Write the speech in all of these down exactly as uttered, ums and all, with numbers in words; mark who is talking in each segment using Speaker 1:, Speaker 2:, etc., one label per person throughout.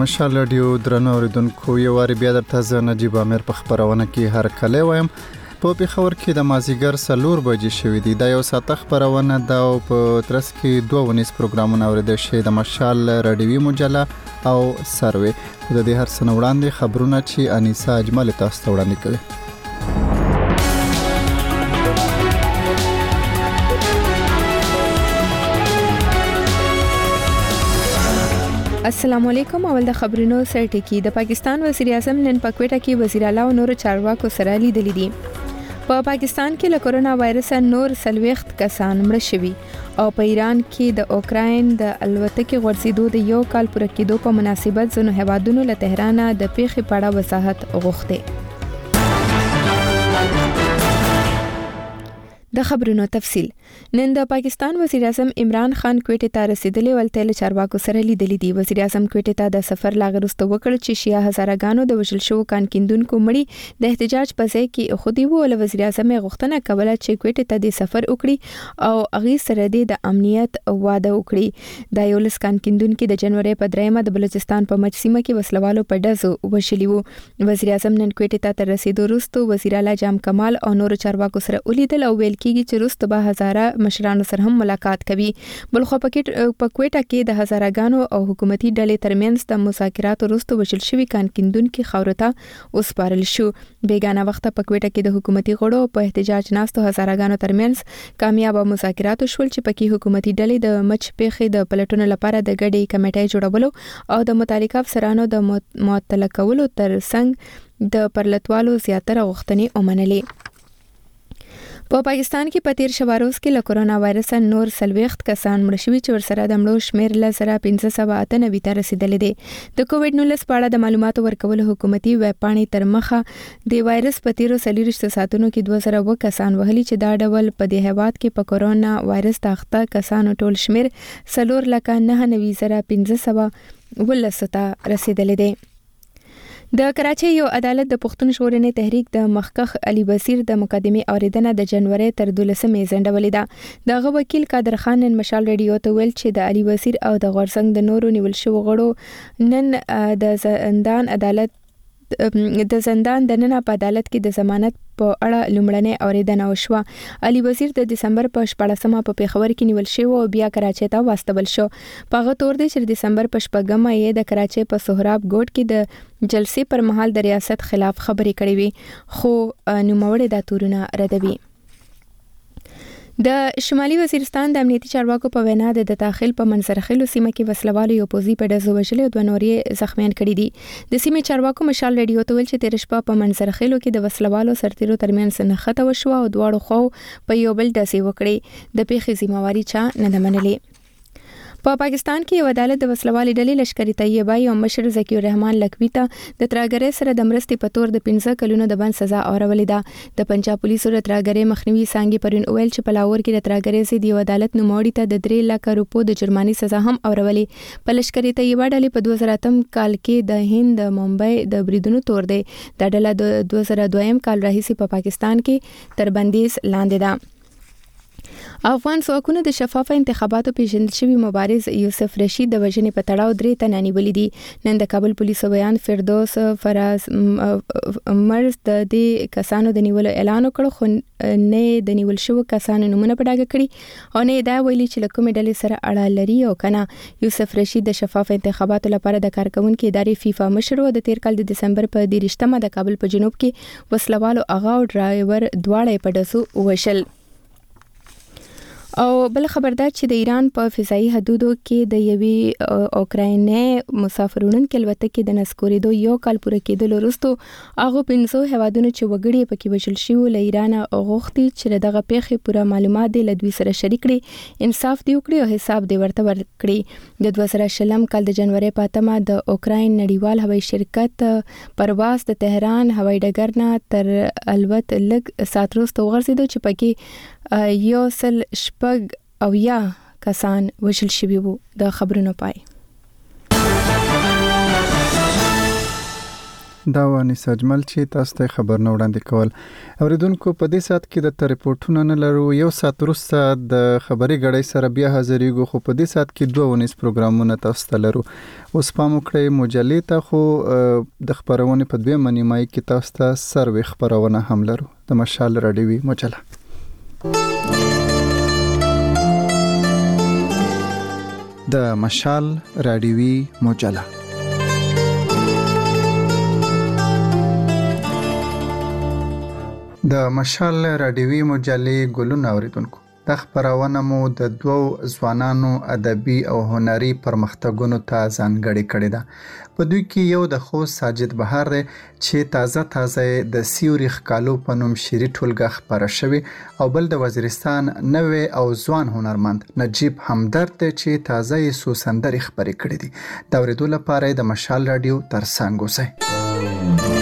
Speaker 1: مشال رادیو درنو اوریدونکو یو واری بیا درته زه نجیب امیر په خبرونه کې هر کله وایم. په پیښور کې د مازیګر سلور بجې شوې دي. دا یو ساعت خبرونه ده او په ترڅ کې دوه ونیس پروګرامونه اوریدل شي د مشال رادیوي مجله او سروي. د دې هر څه وړاندې خبرونه چې انیسا اجمل تاسو ته وړاندې کوي.
Speaker 2: السلام علیکم. اول د خبرونو سره ټکی. د پاکستان وزیر اعظم نن په کوټه کې وزیر اعلی او نور چارواکو سره لیدلې دي. په پاکستان کې له کورونا وایرس نور سلويخت کسان مړ شوي او په ایران کې د اوکراین د الوتکې غورځېدو د یو کال پوره کېدو په مناسبت ځینو هیوادونو له تهران د پیښې په اړه وضاحت غوښتي. د خبرونو تفصیل. نن د پاکستان وزیر اعظم عمران خان کوټه ته رسیدلی ولته له چارواکو سره لیدلې دي. وزیر اعظم کوټه ته د سفر لاغرسته وکړ چې شیا هزارګانو د وژل شو کان کیندونکو مړي د احتجاج په ځای کې خودي وو. له وزیر اعظم غوښتنه کوله چې کوټه ته د سفر وکړي او اغي سره د امنیت واده وکړي. د یو لس کان کیندونکو د جنوري په دریمه د بلوچستان په مجسمه کې وسلوالو په ډزو وشلی وو. وزیر اعظم نن کوټه ته رسیدو وروسته وزیر اعلی جام کمال او نور چارواکو سره ولیدل او ویل کېږي چې وروسته به هزاره مشرانو سره هم ملاقات کوي. بلخو په کوټه کې د هزارګانو او حکومتي ډلې ترمنځ د مذاکراتو وروسته وشل شوی کان کیندونکو خاورته وسپارل شو. بیگانه وخت په کوټه کې د حکومتي غړو په احتجاج ناستو هزارګانو ترمنځ کامیاب مذاکرات شول چې پکې حکومتي ډلې د مچ پیښې د پلټونو لپاره د ګډې کمیټې جوړولو او د متعلقه افسرانو د معطل کولو ترڅنګ د پرلتوالو زیاتره غوښتنې ومنلې. په پاکستان کې په تیر شواروز کې له کورونا وایرس نور سلويخت کسان مړ شوي چې ورسره د مړو شمیر له سره پنځه سوه اته نوي ته رسیدلې دي. د کووډ نولس په اړه د معلوماتو ورکول حکومتي ویب پاڼې تر مخه د وایرس په تیرو څلوېښت ساعتونو کې دوه زره اووه کسان وهلي چې دا ډول په دې هیواد کې په کورونا وایرس تاخته کسانو ټول شمیر څلور لکه نه نوي زره پنځه سوه ولس ته رسیدلې دي. د کراچۍ یو عدالت د پښتون ژغورنې تحریک د مخکخ علي بصیر د مقدمې اوریدنه د جنوري تر دولسمې ځنډولې ده. دغه وکیل قادر خان نن مشال رادیو ته ویل چې د علي بصیر او د غورځنګ د نورو نیول شوو غړو نن د زندان عدالت د زندان د نن په عدالت کې د ضمانت په اړه لومړنۍ اوریدنه وشوه. علي وزیر د دسمبر په شپږمه په پیښور کې نیول شو او بیا کراچۍ ته واستول شو. په هغه تور دی چې د دسمبر په شپږمه یې د کراچۍ په سهراب ګوټ کې د جلسې پر مهال د ریاست خلاف خبرې کړې وي خو نوموړي دا تورونه ردوي. د شمالي وزیرستان د امنیتي چارواکو په وینا د داخل په منځرخیلو سیمه کې وسلوالو یو پوزي په ډزو وژلې او دوه نورې زخمیان کړي دي. د سیمې چارواکو مشال رادیو ته ویل چې تیر شپه په منځرخیلو کې د وسلوالو سرتیرو ترمنځ نښته وشوه او دواړو خو په یو بل ډزې وکړې. د پیښې ذمہواری چا نه ده منلې. په پاکستان کې یو عدالت د وسلوالې ډلې لشکري طیبه او مشر ذکی الرحمن لکوي ته د ترهګرۍ سره د مرستې په تور د پنځه کلونو د بند سزا اورولې ده. د پنجاب پولیسو د ترهګرۍ مخنیوي څانګې پرون ویل چې په لاهور کې د ترهګرۍ ضد یو عدالت نوموړي ته د درې لکه روپو د جرماني سزا هم اورولې. په لشکري طیبه ډلې په دوه زره اتم کال کې د هند د ممبئی د بریدونو تور دی. دا ډله د دوه زره دویم کال راهیسې په پاکستان کې تر بندیز لاندې ده. افغان ځواکونو د شفاف انتخاباتو پیژندل شوی مبارز یوسف رشید د وژنې په تړاو درې تنه نیولي دي. نن د کابل پولیسو بیان فردوس فراز مرز د دې کسانو د نیولو اعلان وکړ خو نه د نیول شوو کسانو نومونه په ډاګه کړي او نه دا ویلي چې له کومې ډلې سره اړه لري او کنه. یوسف رشید د شفاف انتخاباتو لپاره د کارکونکو ادارې فیفا مشر و. د تیر کال د دسمبر په دیرشتمه د کابل په جنوب کې وسلوالو اغا او ډرایور دواړه په ډزو وشل. او بل خبردار چې د ایران په فضایي حدودو کې د یوې اوکرایني مسافرونکو الوتکې د نسکورېدو یو کال پوره کېدل وروسته هغه پنځو هیوادونو چې وګړي پکې وژل شوي له ایران غوښتي چې دغه پیښې پوره معلومات د لدوی سره شریک کړي، انصاف دی وکړي او حساب دی ورته ورکړي. د دوه زره شلم کال د جنوري په اتمه د اوکراین نړیوال هوایي شرکت پرواز د تهران هوایي ډګر نه تر الوت لږ ساعت وروسته وغورځېدو چې پکې یو سل شپږ او یا کسان وژل شوي وو. د خبرونو پای.
Speaker 1: دا وانیس اجمل چې تاسو ته خبرونه وړاندې کول. اوریدونکو په دې سات کې د ریپورتونو نه لرو، یو سات وروسته د خبري غړي سره بیا حاضرېږو، خو په دې سات کې دوه ونیس پروګرامونه تاسو ته لرو. اوس پام وکړئ مجلې ته، خو د خبرونې په دویمه نیمایي کې تاسو ته سروي خبرونه هم لرو. د مشال راډیوي مجله. د مشال راډیوي مجله د مشال راډیوي مجلې ګلونه اوریدونکو، د خبرونه مو د دوو ځوانانو ادبي او هنري پرمختګونو ته ځانګړې کړې ده. په دوی کې یو د خوست ساجد بهار دی چې تازه تازه د سیوري ښکالو په نوم شعري ټولګه خپره شوې، او بل د وزیرستان نوې او ځوان هنرمند نجیب همدرد دی چې تازه یې څو سندرې خپرې کړې دي. د اورېدو لپاره د مشال راډیو ترڅنګ اوسئ.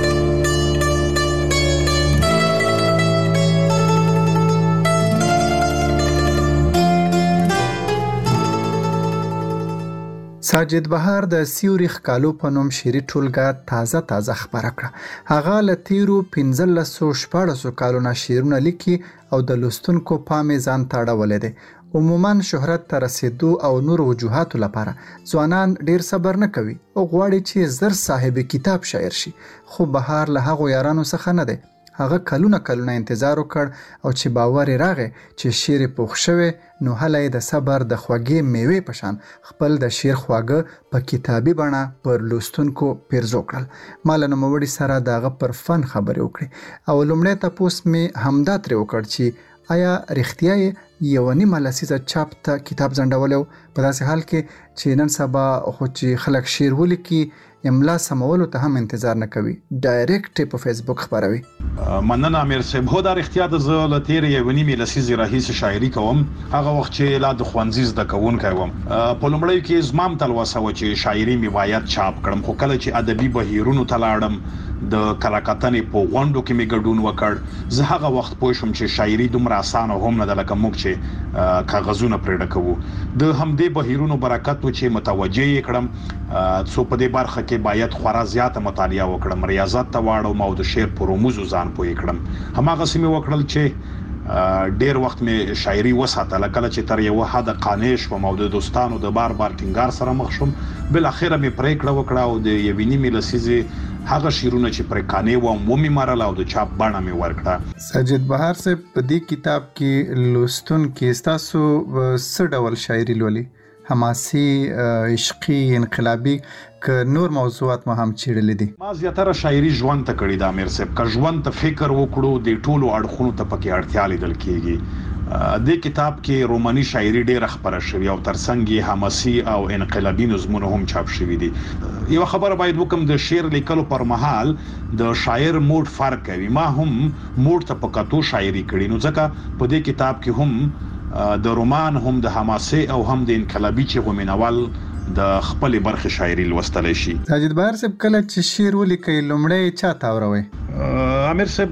Speaker 1: ساجد بهار د سیوري ښکالو په نوم شعري ټولګه تازه تازه خپره کړه. هغه له تیرو پنځلسو شپاړسو کالونو شعرونه لیکي او د لوستونکو پام یې ځان ته اړولی دی. عموماً شهرت ته رسیدو او نور وجوهاتو لپاره ځوانان ډیر صبر نه کوي او غواړي چې زر صاحب کتاب شاعر شي، خو بهار له هغو یارانو څخه نه دی. هغه کلونه کلونه انتظار وکړ او چې باور یې راغی چې شعر یې پوخ شوی، نو هله یې د صبر د خوږې میوې په شان خپل د شعر خواږه په کتابي بڼه پر لوستونکو پیرزو کړل. ما له نوموړي سره د هغه پر فن خبرې وکړې او لومړی تپوس مې همدا ترې وکړ چې آیا رښتیا یې یوه نیمه لسیزه چاپ ته کتاب ځنډولی و، په داسې حال کې چې نن سبا خو چې خلک شعر ولیکي املا سمولو ته هم انتظار نه کوي، ډایرکټ په فیسبوک خبروي.
Speaker 3: مننه امیر صاحب. هو دا رښتیا د زه له تیرې یوې نیمې لسیزې راهیسې شاعري کوم، هغه وخت چې لا د ښوونځي زده کوونکی وم. په لومړیو کې زما هم تلوسه وه چې شاعري مې باید چاپ کړم، خو کله چې ادبي بهیرونو ته لاړم، د کلاکتنې په غونډو کې مې ګډون وکړ، زه هغه وخت پوه شوم چې شاعري دومره اسانه هم نه ده لکه موږ چې کاغذونه پرې ډکوو. د همدې بهیرونو برکت و چې متوجه یې کړم، څو په دې برخه کې باید خورا زیاته مطالعه وکړم، ریاضت ته واړم او د شعر په رموزو ځان پوه کړم. هماغسې مې وکړل چې ډیر وخت مې شاعري وساتله. کله چې تر یوه حده قانع شوم او د دوستانو د بار بار ټینګار سره مخ شوم، بالاخره مې پریکړه وکړه او د یوې نیمې لسیزې هغه شعرونه چې پرې قانع وم ومې مرل او د چاپ بڼه مې ورکړه.
Speaker 1: ساجد بهار صاحب، په دې کتاب کې لوستونکي ستاسو څه ډول شاعري لولي؟ حماسي، عشقي، انقلابي، که نور موضوعات ما هم چیرلې دي؟
Speaker 3: ما زیاتره شاعري ژوند ته کړې ده امیر صاحب. که ژوند ته فکر وکړو، د ټولو اړخونو ته پکې اړتیا لیدل کېږي. د کتاب کې روماني شاعري ډیره خپره شوې او ترڅنګ یې حماسي او انقلابي نظمونه هم چاپ شوي دي. یو خبره باید وکم، د شعر لیکلو پر مهال د شاعر موډ فرق کوي. ما هم موډ ته په کتو شاعري کړې، نو ځکه په دې کتاب کې هم د رومان، هم د حماسي او هم د انقلابي چې غومینوال د خپل برخه شاعري لوستلی شي.
Speaker 1: ساجد بهار صاحب، کله چې شعر ولیکئ لومړی چا ته اوروئ؟
Speaker 3: امیر صاحب،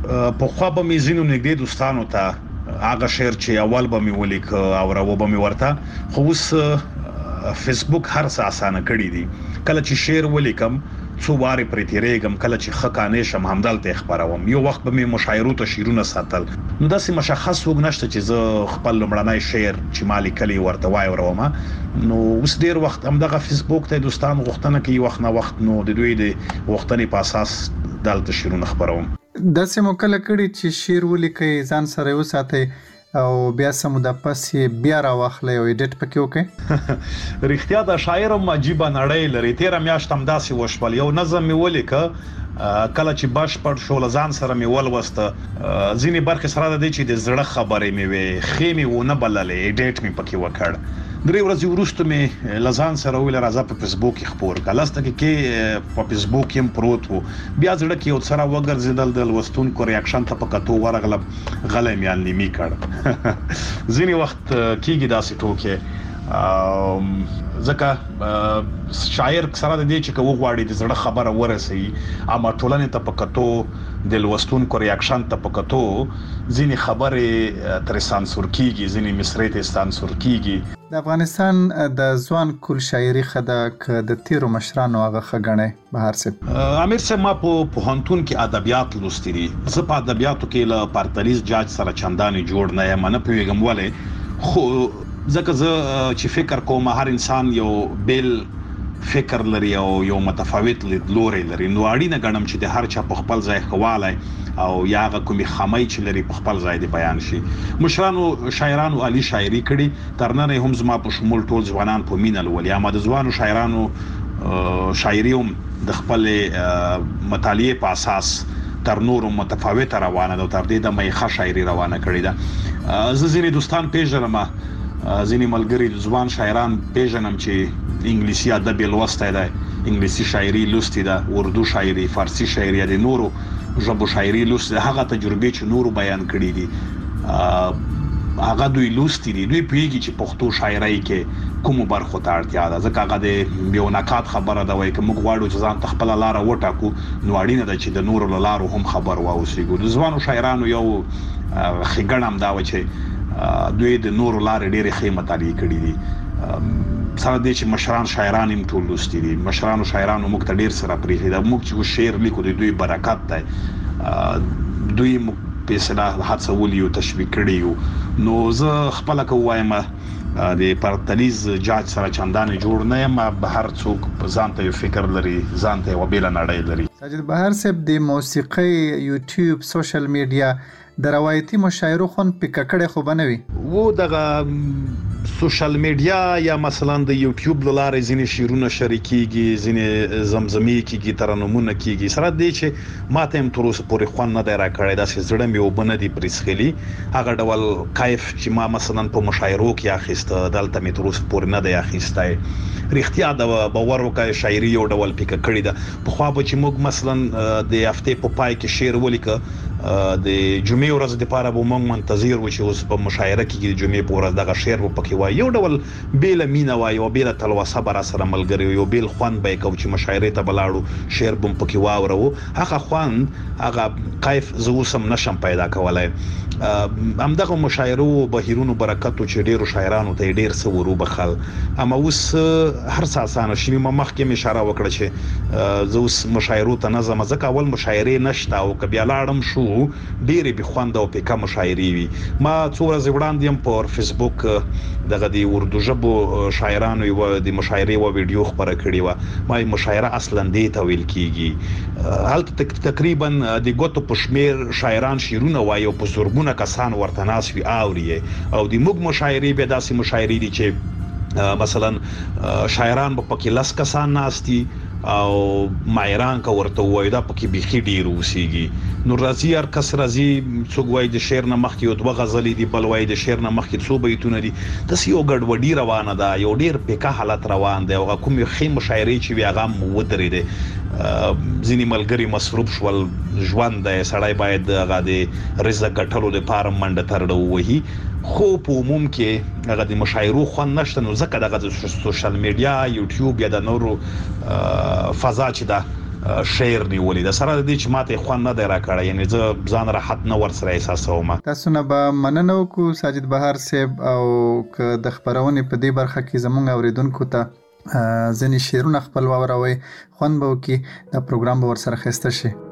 Speaker 3: پخوا به مې ځینو نږدې دوستانو ته هغه شعر چې اول به مې ولیک اوروه به مې ورته، خو اوس فیسبوک هر څه اسانه کړي دي. کله چې شعر ولیکم څو وارې پرې تیریږم، کله چې ښه قانع شم همدلته یې خپروم. یو وخت به مې مشاعرو ته شعرونه ساتل، نو داسې مشخص څوک نشته چې زه خپل لومړنی شعر چې ما لیکلی ورته وایوروم. نو اوس ډیر وخت همدغه فیسبوک ته دوستان غوښتنه کوي وخت نه وخت، نو د دوی د غوښتنې په اساس دلته شعرونه خپروم.
Speaker 1: داسې مو کله کړي چې شعر ولیکئ، ځان سره یې وساتئ او بیا څه موده پس یې بیا راواخلئ او ایډیټ پکې وکړئ؟
Speaker 3: رښتیا د شاعر هم عجیبه نړۍ لري. تېره میاشت همداسې وشول، یو نظم مې ولیکه، کله چې بشپړ شو له ځان سره مې ولوسته، ځینې برخې سره د دې چې د زړه خبرې مې وې، ښې مې ونه بللې، ایډیټ مې پکې وکړ. درې ورځې وروسته مې له ځان سره وویل راځه په فیسبوک کې خپور کړه. لس دقیقې په فیسبوک کې هم پروت و، بیا زړه کې یو څه راوګرځېدل، د لوستونکو ریاکشن ته په کتو ورغلم، غلی مې النیمي کړ. ځینې وخت کېږي داسې ټوکې، ځکه شاعر سره د دې چې که وغواړي د زړه خبره ورسوي، اما ټولنې ته په کتو، د لوستونکو ریاکشن ته په کتو، ځینې خبرې ترې سانسور کېږي، ځینې مصرۍ ترې سانسور کېږي.
Speaker 1: د افغانستان د ځوان کول شاعري خده ک د تیرو مشرانو هغه خګنې بهر سپ
Speaker 3: امیر صاحب ما په پوهنتون کې ادبیات لوستي دي. زه په ادبیاتو کې له پارتلیز جاج سره چندانې جوړ نه یم، نه پوهیږم ولې، خو ځکه زه چې فکر کوم هر انسان یو بیل فکر لري او یو متفاوت لیدلوري لري، نو اړینه ګڼم چې د هر چا په خپل ځای خواله او یا هغه کومي خامي چې لري په خپل ځای دی بیان شي. مشرانو شاعرانو علي شاعري کړي، تر نن هم زما په شمول ټول ځوانان په مینه ولې، اما د ځوانو شاعرانو شاعري هم د خپل مطالعه په اساس تر نورو متفاوته روانه ده، تر دې د مېخه شاعري روانه کړې ده. زه ځینې دوستان پیژنم، ځینې ملګري ځوان شاعران پیژنم چې انګلیسي ادب لوستی ده، انګلیسي شاعري لوستي ده، اردو شاعري، فارسی شاعري، د نورو ژبو شاعري لوستي ده. هغه تجربې چې نورو بیان کړي دي هغه دوی لوستي دي، دوی پیږي چې پښتو شاعري کې کوم برخو ته اړتیا ده. ځکه هغه د یو نکات خبره ده، وایي که موږ غواړو چې ځان خپل لار وټاکو نو اړینه ده چې د نورو لارو هم خبر واوسېږو. د ځوانو شاعرانو یو خګړم دا و چې دوی د نورو لارې ډېرې ښې مطالعې کړي دي، سره دې چې مشران شاعران هم ټول لوستي دي. مشرانو شاعرانو موږ ته ډېر سره پریښي ده، موږ چې شعر لیکو د دوی برکت دی، دوی موږ په اصطلاح هڅولي او تشویق کړي یو. نو زه خپله که ووایم د پرتلیز جاج سره چندانې جوړ نه یم، به هر څوک ځان ته یو فکر لري، ځان ته یوه بېله نړۍ لري.
Speaker 1: ساجد بهر صاحب د موسیقۍ، یوټیوب، سوشل میډیا د روایتي مشاعرو خون پکه کړي خو بنوي
Speaker 3: وو دغه سوشل میډیا یا مثلا د یوټیوب لاره ځینې شیرونه شریکيږي، ځینې زمزمې کیږي، ترنمونه کیږي، سره دې چې ماته هم تر اوسه پورې خوند نه دی راکړی، داسې زړه مې وبنه دي پرېسخلي. هغه ډول کیف چې ما مثلا په مشاعرو کې اخیسته دلته مې تر اوسه پورې نه دی اخیستی. رښتیا د باور وکړه شاعري یو ډول پکه کړې ده. پخوا به چې موږ مثلا د هفتې په پای کې شعر ولیکه، د جمعې ورځ دپاره به موږ منتظر وو چې اوس په مشاعره کې د جمعې په ورځ دغه شعر به پکې وایي، یو ډول بیله مینه وایي، یو بیله تلوسه به راسره ملګري وي، یو بیل خوند به یې کوو چې مشاعرې ته به لاړو شعر به هم پکې واورو. هغه خوند، هغه کیف زه اوس هم نشم پیدا کولی. همدغه مشاعرو بهیرونو برکتو چې ډېرو شاعرانو ته یې ډېر څه ور وبخل، اما اوس هر څه اسانه شوي. ما مخکې مې اشاره وکړه چې زه اوس مشاعرو ته نه ځم، ځکه اول مشاعرې نشته او که بیا لاړم شو ډېرې بې خونده او پیکه مشاعرې وي. ما څو ورځې وړاندې هم پر فیسبوک دغه د اردو ژبو شاعرانو یوه د مشاعرې یوه ویډیو خپره کړې وه. ما مشاعره اصلا دې ته ویل کېږي، هلته تقریبا د ګوتو په شمېر شاعران شعرونه وایي او په زرګونه کسان ورته ناست وي اوري یې. او د موږ مشاعرې بیا داسې مشاعرې دي چې مثلا شاعران به پکې لس کسان ناست دي او مایران که ورته وایي دا پکې بیخي ډېر اوسېږي. نو راځي هر کس راځي، څوک وایي د شعر نه مخکې یو دوه غزلې دي، بل وایي د شعر نه مخکې څو بیتونه دي. داسې یو ګډوډي روانه ده، یو ډېر پیکه حالت روان دی. هغه کومې ښې مشاعرې چې وي هغه هم ودرېدې. ځینې ملګري مصروف شول، ژوند دی، سړی باید هغه د رزق ګټلو دپاره منډه ترړه ووهي. خو په عموم کې هغه د مشاعرو خوند نشته، نو ځکه دغه د سوشل میډیا، یوټیوب یا د نورو فضا چې ده شعر نیولې ده، سره د دې چې ماته خوند نه دی راکړی، یعنی زه ځان راحت نه ورسره احساسوم.
Speaker 1: تاسو نه به مننه وکړو ساجد بهر صاحب، او که د خپرونې په دې برخه کې زموږ اوریدونکو ته ځینې شعرونه خپل واوروئ، خوند به وکړي، دا پروګرام به ورسره ښایسته شي.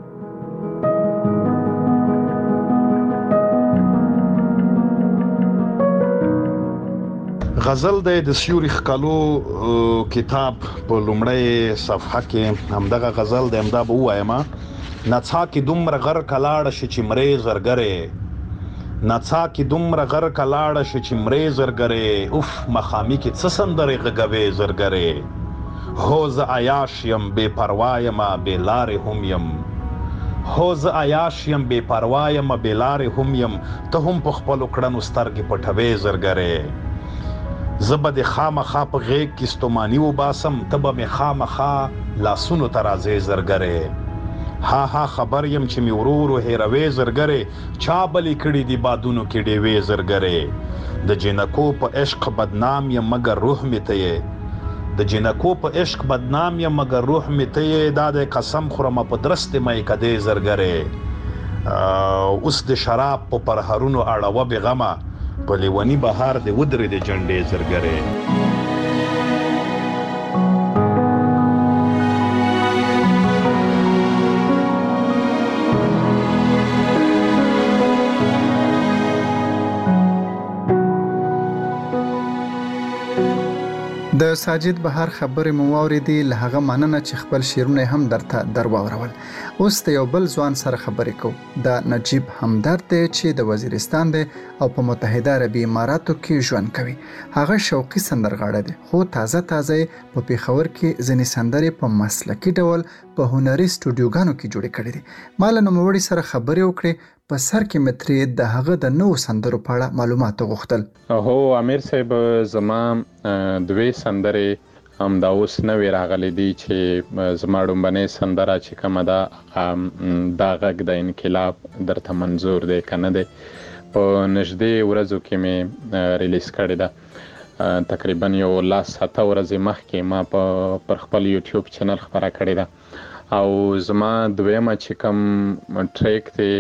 Speaker 1: غزل دی د سیوري ښکلو کتاب په لومړۍ صفحه کې همدغه غزل دی، همدا به ووایم: نڅا کې دومره غرقه لاړه شي چې مرې زرګرې، نڅا کې دومره غرقه لاړه شي چې مرې زرګرې، اوف مخامي کې څه سندرې غږوې زرګرې. هو زه عیاش یم بې پروا یمه بې لارې هم یم، هو زه عیاش یم بې پروا یمه بې لارې هم یم، ته هم په خپلو کړنو سترګې پټوې زرګرې. زه به د خامخا په غیږ کې ستوماني وباسم، ته به مې خامخا لاسونو ته راځې زرګرې. ها ها خبر یم چې مې ورو ورو هېروې زرګرې، چا بلې کړي دي بادونو کې ډېوې زرګرې. د جنکو په عشق بدنام یم مګر روح مې ته یې، د جنکو په عشق بدنام یم مګر روح مې ته یې، دا د قسم خورمه په درستې مې کدې زرګرې. اوس د شراب په پرهرونو اړوه بې غمه،
Speaker 3: په لیونی بهار د ودرې د جنډې زرګره.
Speaker 1: د ساجد بهار خبرې مو واورېدې، له هغه مننه چې خپل شعرونه هم درته درواورول. اوس د یو بل ځوان سره خبرې کوو. د نجیب همدرد دی چې د وزیرستان دی او په متحده عربي اماراتو کې ژوند کوي. هغه شوقي سندرغاړی دی، خو تازه تازه په پیښور کې ځینې سندرې په مسلکي ډول په هنري سټوډیوګانو کې جوړې کړې دي. ما له نوموړي سره خبرې وکړې. په سر کې مترې د هغه د نوو سندرو په اړه معلومات غوښتل.
Speaker 4: هو امیر صاحب، زما دوی سندرې هم دا اوس نوې راغلي دي چې زما ډومبنۍ سندره چې کومه ده دا غږ د انقلاب درته منظور دی که نه دی، په نږدې ورځو کې مې ریلیز کړې ده. تقریبا یو لس اته ورځې مخکې ما په پر خپل یوټیوب چینل خپره کړې ده. او زما دویمه چې کوم ټریک دی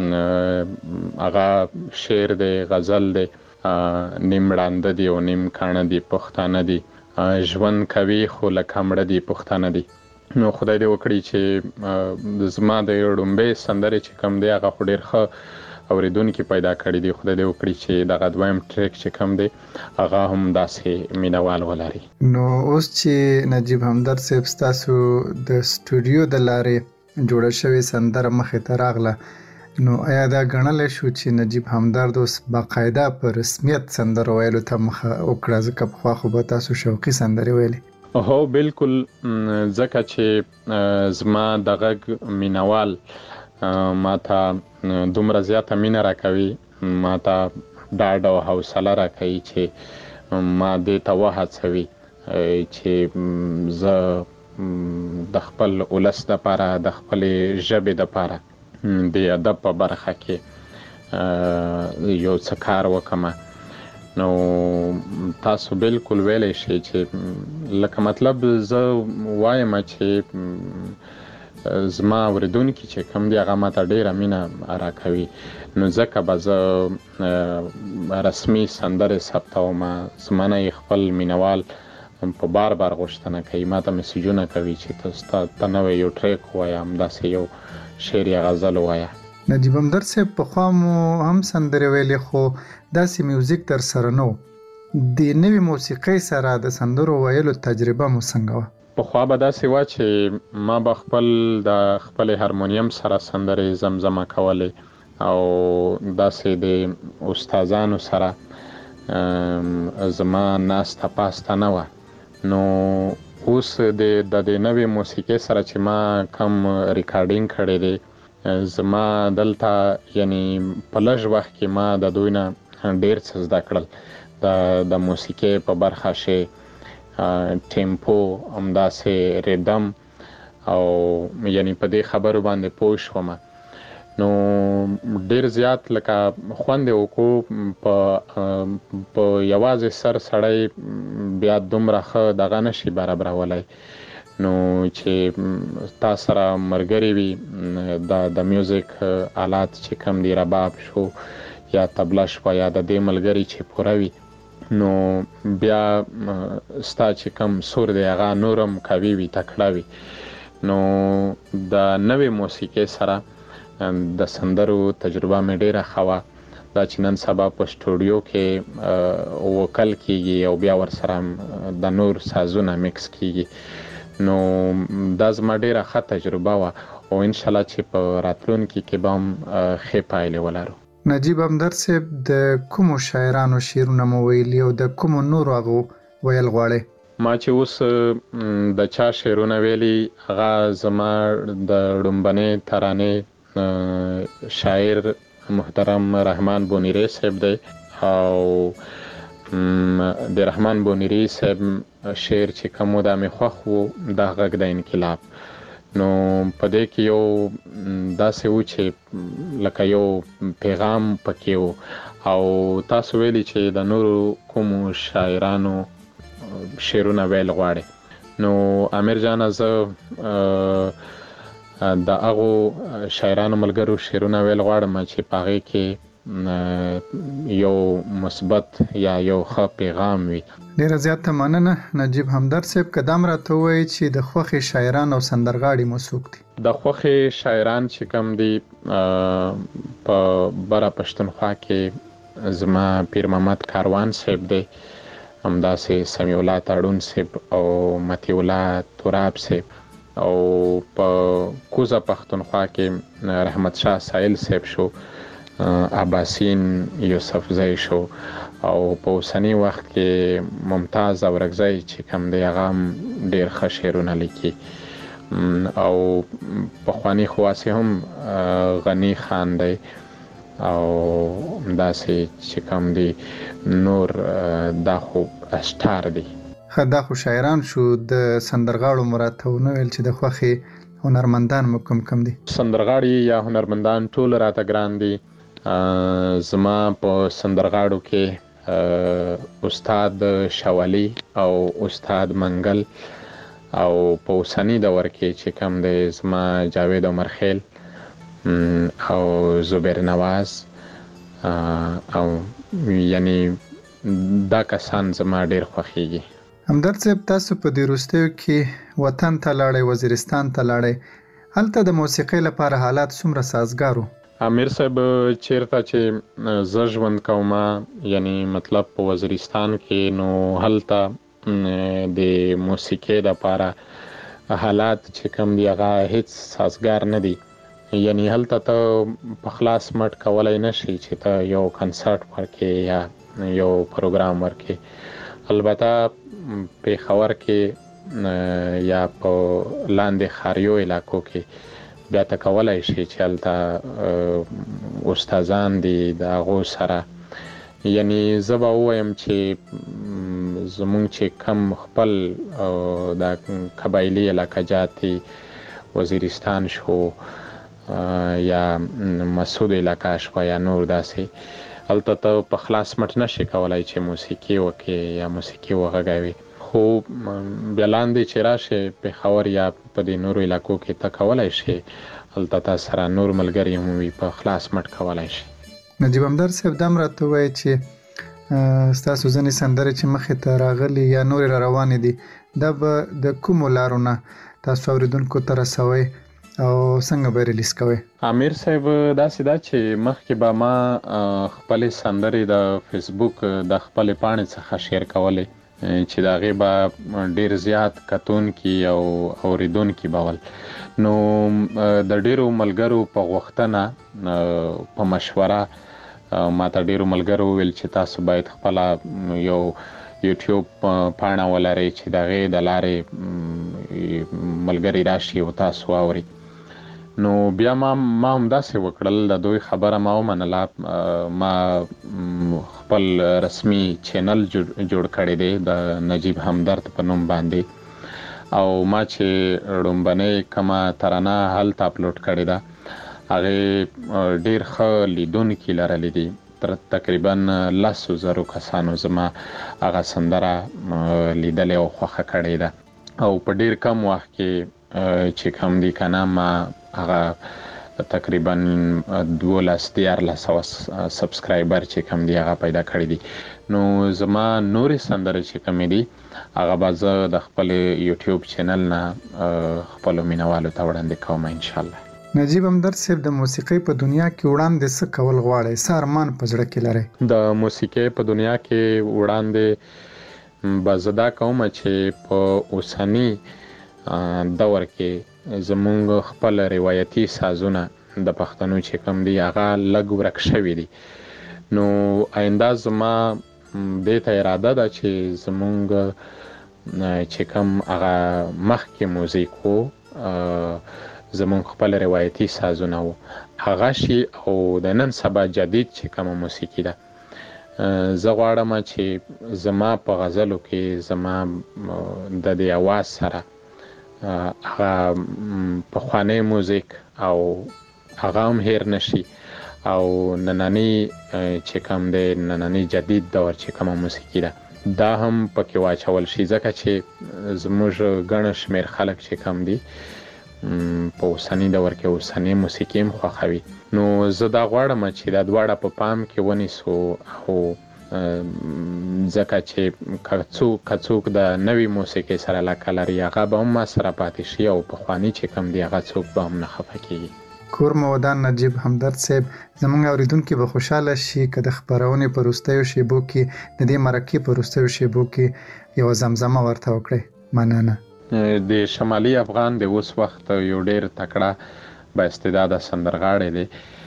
Speaker 4: هغه شعر دی، غزل دی، نیم ړانده دی او نیم کاڼه دی، پښتانه دی، ژوند کوي خو لکه مړه دی، پښتانه دی. نو خدای دې وکړي چې زما د ډومبۍ سندرې چې کوم دی هغه خو ډېر ښه اوریدونکي پیدا کړي دي. خدای دې وکړي چې دغه دویم ټریک چې کوم دی هغه هم داسې مینوال ولري.
Speaker 1: نو اوس چې نجیب همدرد صاحب ستاسو د سټوډیو د لارې جوړه شوې سندره مخې ته راغله، نو آیا دا ګڼلی شو چې نجیب همدرد اوس باقاعده په رسمیت سندره ویلو ته مخه وکړه؟ ځکه پخوا خو به تاسو شوقي سندرې ویلې.
Speaker 4: هو بالکل، ځکه چې زما د غږ مینوال ما ته دومره زیاته مینه راکوي، ما ته ډاډ او حوصله راکوي چې ما دې ته وهڅوي چې زه د خپل ولس دپاره، د خپلې ژبې دپاره د ادب په برخه کې یو څه کار وکړم. نو تاسو بالکل ویلی شئ چې لکه مطلب زه وایم چې زما اوریدونکي چې کوم دی هغه ماته ډېره مینه راکوي، نو ځکه به زه رسمي سندرې ثبتوم. زما نه یې خپل مینوال په بار بار غوښتنه کوي، ماته میسیجونه کوي چې ته نوی یو ټریک ووایه، همداسې یو شعر یا غزل ووایه.
Speaker 1: نجیب همدرد صاحب، پخوا مو هم سندرې ویلې خو داسې میوزیک در سره نه و. د نوې موسیقۍ سره د سندرو ویلو تجربه مو څنګه وه؟
Speaker 4: پخوا به داسې وه چې ما به خپل د خپلې هارمونیم سره سندرې زمزمه کولې او داسې د استادانو سره زما ناسته پاسته نه وه. نو اوس د دې نوې موسیقۍ سره چې ما کم ریکارډینګ کړی دی، زما دلته یعنی په لږ وخت کې ما د دوی نه ډېر څه زده کړل. د موسیقۍ په برخه شي ټیمپو، همداسې ریدم، او یعنی په دې خبرو باندې پوه شوم. نو ډېر زیات لکه خوند یې وکړو. په یوازې سر سړی بیا دومره ښه دغه نشي برابرولی، نو چې تا سره ملګري وي، د میوزیک آلات چې کوم دی، رباب شو یا طبله شوه یا د دې ملګري چې پوره وي، نو بیا ستا چې کوم سور دی هغه نورم قوي وي، تکړه وي. نو د نوې موسیقۍ سره د سندرو تجربه مې ډېره ښه وه. دا چې نن سبا په سټوډیو کې وکل کېږي او بیا ورسره د نور سازونه میکس کېږي، نو دا زما ډېره ښه تجربه وه او انشاءالله چې په راتلونکي کې به هم ښې پایلې ولرو.
Speaker 1: نجیب همدرد صاحب، د کومو شاعرانو شعرونه مو ویلي او د کومو نورو هغو ویل غواړئ؟
Speaker 4: ما چې اوس د چا شعرونه ویلي هغه زما د ډومبنۍ ترانې شاعر محترم رحمان بونیری صاحب دی، او د رحمان بونیری صاحب شعر چې کوم دا مې خوښ و، دا غږ د انقلاب. نو په دې کې یو داسې و چې لکه یو پیغام پکې و، او تاسو ویلي چې د نورو کومو شاعرانو شعرونه ویل غواړي. نو امیر جانه، زه د هغو شاعرانو ملګرو شعرونه ویل غواړم چې په هغې کې یو مثبت یا یو ښه پیغام وي.
Speaker 1: ډیره زیاته مننه نجیب همدرد صاحب. قدم راته وایي چې د خوښې شاعران او سندرغاړي مو څوک دي؟
Speaker 4: د خوښې شاعران چې کوم دي په بره پښتونخوا کې زما پیر محمد کاروان صاحب دی، همداسې سمیع الله تړون صاحب او مطیع الله تراب صاحب، او په کوزه پښتونخوا کې رحمت شاه سایل صاحب شو، عباسین یوسفزی شو، او په اوسنی وخت کې ممتاز اورکزی چې کوم دی هغه ډیر ښه شعرونه لیکي، او پخوانی خواصي هم غنی خان دی، او داسې چې کوم دی نور دا خو اشتار دی.
Speaker 1: ښه، دا خو شاعران شو. د سندرغاړو مراته ونه ویل چې د خوښې هنرمندان مو کوم کوم دي؟
Speaker 4: سندرغاړي یا هنرمندان ټول راته ګران دي. زما په سندرغاړو کې استاد شوالی او استاد منګل، او په اوسنی دور کې چې کوم دی زما جاوید عمرخیل او زبیر نواز، او یعنی دا کسان زما ډیر خوښیږي.
Speaker 1: همدرد صاحب، تاسو په دې وروستیو کې وطن ته لاړئ، وزیرستان ته لاړئ. هلته د موسیقۍ لپاره حالات څومره سازګارو؟
Speaker 4: امیر صاحب چیرته چې زه ژوند کوم، یعنی مطلب په وزیرستان کې، نو هلته د موسیقۍ لپاره حالات چې کوم دی هغه هیڅ سازګار نه دي. یعنی هلته ته په خلاص مټ کولای نشي چې ته یو کنسرت ورکې یا یو پروګرام ورکې. البته پېښور کې یا په لاندې ښاریو علاقو کې بیا ته کولای شي چې هلته استادان دي د هغو سره. یعنی زه به ووایم چې زمونږ چې کم خپل د قبایلي علاقه جات دي، وزیرستان شو یا مسعود علاقه شو یا نور داسې، هلته ته په خلاص مټ نشي کولای چې موسیقي وکړې یا موسیقي وغږوي. خو بیا لاندې چې راشې پېښور یا په دې نورو علاقو کې ته کولای شي، هلته تا سره نور ملګري هم وي، په خلاص مټ کولای شي.
Speaker 1: نجیب همدرد صاحب، دا هم راته ووایي چې ستاسو ځینې سندرې چې مخې ته راغلي یا نورې را روانې دي، دا به د کومو لارو نه تاسو اورېدونکو ته رسوئ او څنګه به ریلیز کوئ؟
Speaker 4: امیر صاحب، داسې ده چې مخکې به ما خپلې سندرې د فیسبوک د خپلې پاڼې څخه شیر کولې، چې د هغې به ډېر زیات کتونکي او اورېدونکي به ول. نو د ډېرو ملګرو په غوښتنه، په مشوره، ما ته ډېرو ملګرو وویل چې تاسو باید خپله یو یوټیوب پاڼه ولرئ چې د هغې د لارې ملګري راشي او تاسو واورئ. نو بیا ما ما هم داسې وکړل، د دوی خبره ما ومنله. ما خپل رسمي چینل جوړ کړی دی د نجیب همدرد په نوم باندې، او ما چې ړومبنۍ کومه ترانه هلته اپلوډ کړې ده، هغې ډېر ښه لیدونکي لرلی دي. تقریبا لسو زرو کسانو زما هغه سندره لیدلې او خوښه کړې ده، او په ډېر کم وخت کې چې کوم دی که نه ما هغه تقریبا دولس دیارلس سوه سبسکرایبر چې کوم دی هغه پیدا کړی دي. نو زما نورې سندرې چې کومې دي هغه به زه د خپل یوټیوب چینل نه خپلو مینوالو ته وړاندې کوم انشاءالله.
Speaker 1: نجیب همدرد صاحب، د موسیقۍ په دنیا کې وړاندې څه کول غواړئ؟ څه ارمان په زړه کې لرئ؟
Speaker 4: د موسیقۍ په دنیا کې وړاندې به زه دا کوم چې په اوسني دور کې زمونږ خپل روایتي سازونه د پښتنو چې کوم دي هغه لږ ورک شوي دي. نو آینده زما دې ته اراده ده چې زمونږ چې کوم هغه مخکې موزیک و، زمونږ خپل روایتي سازونه و، هغه شي، او د نن سبا جدید چې کومه موسیقي ده، زه غواړم چې زما په غزلو کې زما د دې اواز سره هغه پخوانی موزیک او هغه هم هیر نشي، او نننی چې کوم دی نننی جدید دور چې کومه موسیقي ده دا هم پکې واچول شي، ځکه چې زموږ ګڼ شمېر خلک چې کوم دي په اوسني دور کې اوسنۍ موسیقي هم خوښوي. نو زه دا غواړم چې دا دواړه په پام کې ونیسو او ځکه چې که څوک د نوې موسیقي سره علاقه لري هغه به هم ما سره پاتې شي او پخواني چې کوم دی هغه څوک به هم نه خفه کېږي.
Speaker 1: کور مودان نجیب همدرد صاحب، زموږ اوریدونکي به خوشحاله شي که د خپرونې په وروستیو شیبو کې د دې مرکې په وروستیو شیبو کې یوه زمزمه ورته وکړئ. مننه.
Speaker 4: د شمالي افغان د اوس وخت یو ډېر تکړه با استعداده سندرغاړی دی،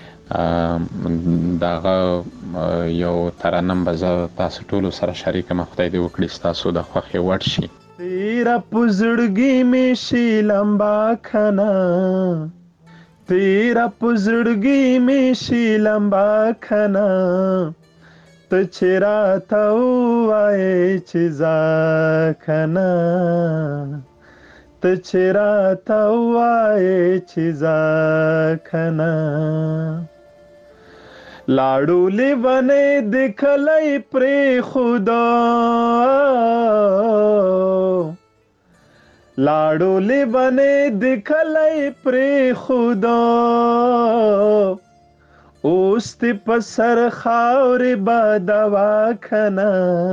Speaker 4: دغه یو ترنم به زه تاسو ټولو سره شریکم، خدای دې وکړي ستاسو د خوښې وړ شي.
Speaker 5: تیرا پزړګي مې شي لمبا کنا، تیرا پزړګي مې شي لمبا کنا، ته چې راته ووایې چې ځه کنه، ته چې راته ووایې چې ځه کنه. لاړو لیونې د کلی پرېښوده، لاړو لیونې د کلی پرېښوده، اوس دې په سر خاورې بادوه کنه،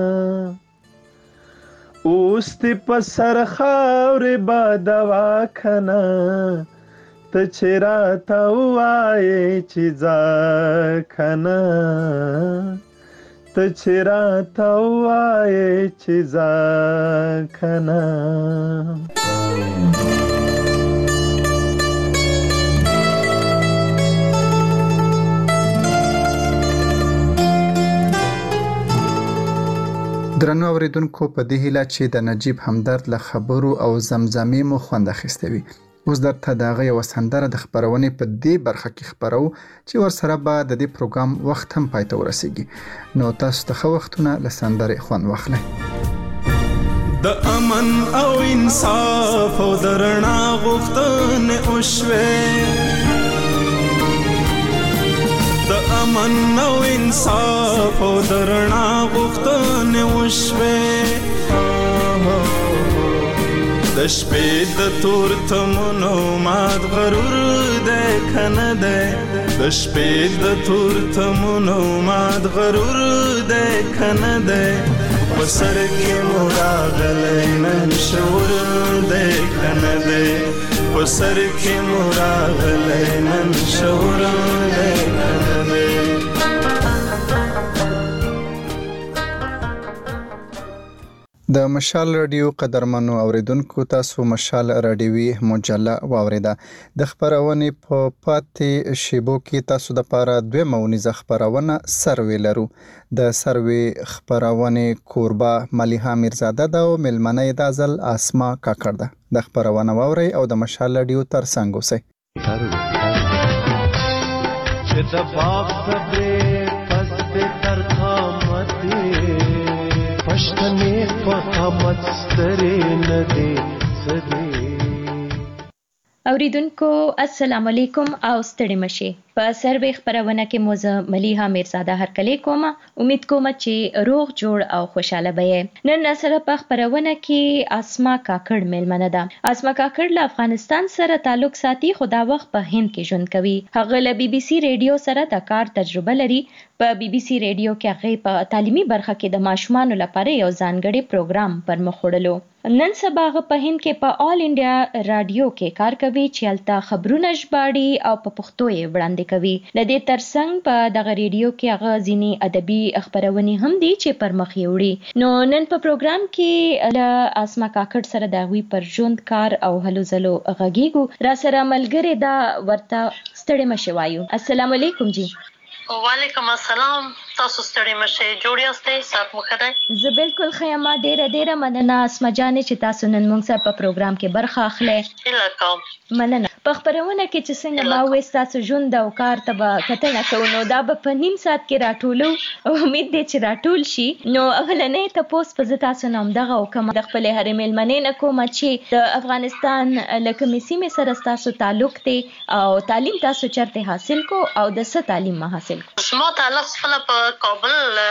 Speaker 5: اوس دې په سر خاورې بادوه کنه، ته چې راته ووایې چې ځه کنه، ته چې راته ووایې چې ځه کنه.
Speaker 1: درنو اوریدونکو، په دې هیله چې د نجیب همدرد له خبرو او زمزمې مو خوند اخیستی وي. اوس درته د هغه یوه سندره د خپرونې په دې برخه کې خپرو چې ورسره به د دې پروګرام وخت هم پای ته ورسیږي. نو تاسو ته ښه وختونه له سندرې خوند واخلئ.
Speaker 5: د امن او انصاف او د رڼا غوښتنې وشوې، د امن او انصاف او د رڼا غوښتنې وشوې، د شپې د تور تمونو مات غرور دی کنه دی، د شپې د تور تمونو مات غرور دی کنه دی، په سر کې مو راغلی نن شعور دی کنه دی، په سر کې مو راغلی نن شعور دی کنه دی.
Speaker 1: د مشال رادیو قدرمنو اوریدونکو، تاسو مشال رادیوي مجله واوریده. د خپرونې په پاتې شیبو کې تاسو د پاره دویمه اونیزه خپرونه سروې لرو. د سروې خپرونې کوربه ملیحه میرزاده ده او مېلمنه یې دا ځل اسما کاکړ ده. د خپرونه واورئ او د مشال رادیو ترڅنګ اوسئ.
Speaker 5: چې د باغ صبرې پس دې تر قامتې پښتنې په قامت سترې نه دي سدي.
Speaker 6: اوریدونکو السلام علیکم او ستړي مشي. په سروې خپرونه کې مو زه ملیحه میرزاده هرکلی کوم. امید کوم چې روغ جوړ او خوشاله به یې. نن سره په خپرونه کې اسما کاکړ مېلمنه ده. اسما کاکړ له افغانستان سره تعلق ساتي، خو دا وخت په هند کې ژوند کوي. هغه له بي بي سي ریډیو سره د کار تجربه لري. په بي بي سي ریډیو کې هغه په تعلیمي برخه کې د ماشومانو لپاره یو ځانګړی پروګرام پر مخ وړلو. نن سبا هغه په هند کې په آل انډیا رادیو کې کار کوي چې هلته خبرونه ژباړي او په پښتو یې وړاندې کوي. ل دې ترڅنګ په دغه ریډیو کې هغه ځینې ادبي خبرونه هم دي چې پر مخ یې وړي. نو نن په پروګرام کې له اسما کاکړ سره د هغوی پر ژوند، کار او هلو ځلو غږیږو. را سره ملګری دا ورته ستړي مشي وایو. السلام علیکم جی.
Speaker 7: وعلیکم السلام. تاسو ستړي مشه، جوړ یاستئ؟ صاحب مخدای
Speaker 6: زه بالکل خیمه. ډیره ډیره مننه اسما جانې چې تاسو نن موږ سره په پروګرام کې برخه اخلئ.
Speaker 7: الکم
Speaker 6: مننه. په خبرونه کې چې څنګه ما وې تاسو ژوند او کار ته به کتنه کوو، نو دا به په نیم ساعت کې راټولو. امید دی چې راټول شي. نو اولنې تاسو په زه تاسو نوم دغه او کوم د خپل هرې مېلمنې نه کوم چې د افغانستان له کومې سیمې سره تاسو تعلق دی او تعلیم تاسو چرته حاصل کو او د څه تعلیم ما حاصل کو؟
Speaker 7: ما تعلق خپل په کابل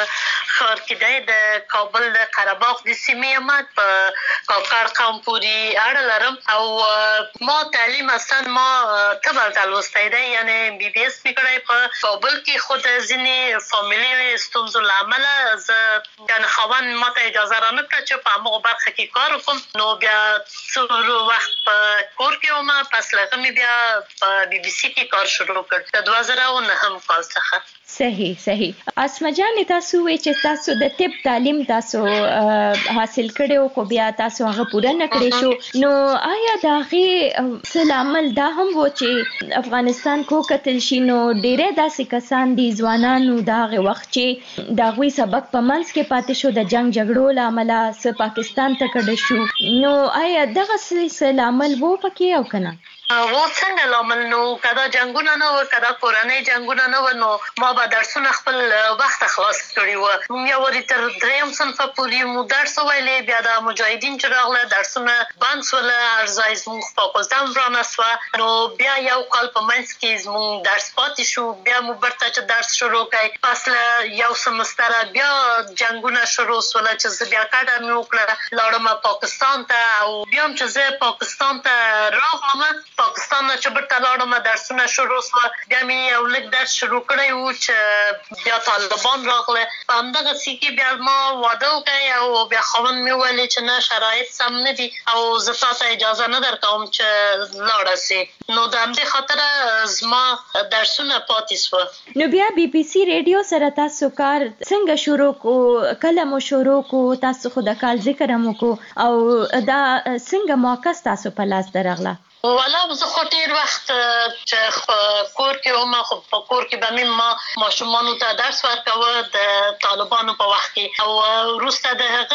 Speaker 7: ښار کې دی د کابل د قرهباغ د سیمې یم په کاکړ قوم پورې اړه لرم او ما تعلیم اصلا ما طب لوستی دی یعنی بی بی اس مې کړی په کابل کې خو د ځینې فامیلي ستونزو له امله زه یعنې خاوند ما ته اجازه رانه کړه چې په همغو برخه کې کار وکړم نو بیا څو وخت په کور کې وم پس له هغه مې بیا په بی بي سي کې کار شروع کړ د دوه زره او نهم کال څخه.
Speaker 6: صحیح صحیح اسمه جانې تاسو وی چې تاسو د طب تعلیم تاسو حاصل کړو خو بیا تاسو هغه پوره نه کړی شو نو آیا دا غي سلامل دا هم و چې افغانستان کو قتل شي نو ډېرې داسې کسان دي ځوانانو دا غي وخت چې دا غوي سبق په منځ کې پاتې شو د جنگ جګړو لامل س پاکستان ته کډه شو نو آیا دغه سلامل وو پکې او کنه
Speaker 7: و څنګه لامل نو کدا جنگونه نه و کدا کورنۍ جنگونه نه و نو ما به درسونه خپل وخت خلاص کړی و مې ورې تر دریم صنف پورې مو درس ویلې بیا د مجاهدین چې راغله درسونه بند شول ارزای زموږ فاکولټه ورانه شوه نو بیا یو کال په منځ کې زموږ درس پاتې شو بیا مو برته چې درس شروع کړی پس له یو سمستر بیا جنگونه شروع شول چې زه بیا کډه مې وکړه لاړم پاکستان ته او بیا هم چې زه پاکستان ته راغلم پاکستان نه چې برته لاړم درسونه شروع شوه بیا مې یو لږ درس شروع کړی و چې بیا طالبان راغله په همدغه څه کې بیا ما واده وکړی او بیا خاوند مې وویل چې نه شرایط سم نه دي او زه تا ته اجازه نه درکوم چې لاړه سې نو د همدې خاطره زما درسونه پاتې شوه
Speaker 6: نو بیا بی بي سي ریډیو سره تاسو کار څنګه شروع کو کله مو شروع کو تاسو خو د کال ذکر مو کو او دا څنګه موقع تاسو په لاس درغله
Speaker 7: والا زه خو ډېر وخت چې کور کې وم خو په کور کې به مې ما ماشومانو ته درس ورکوه د طالبانو په وخت کې او وروسته د هغه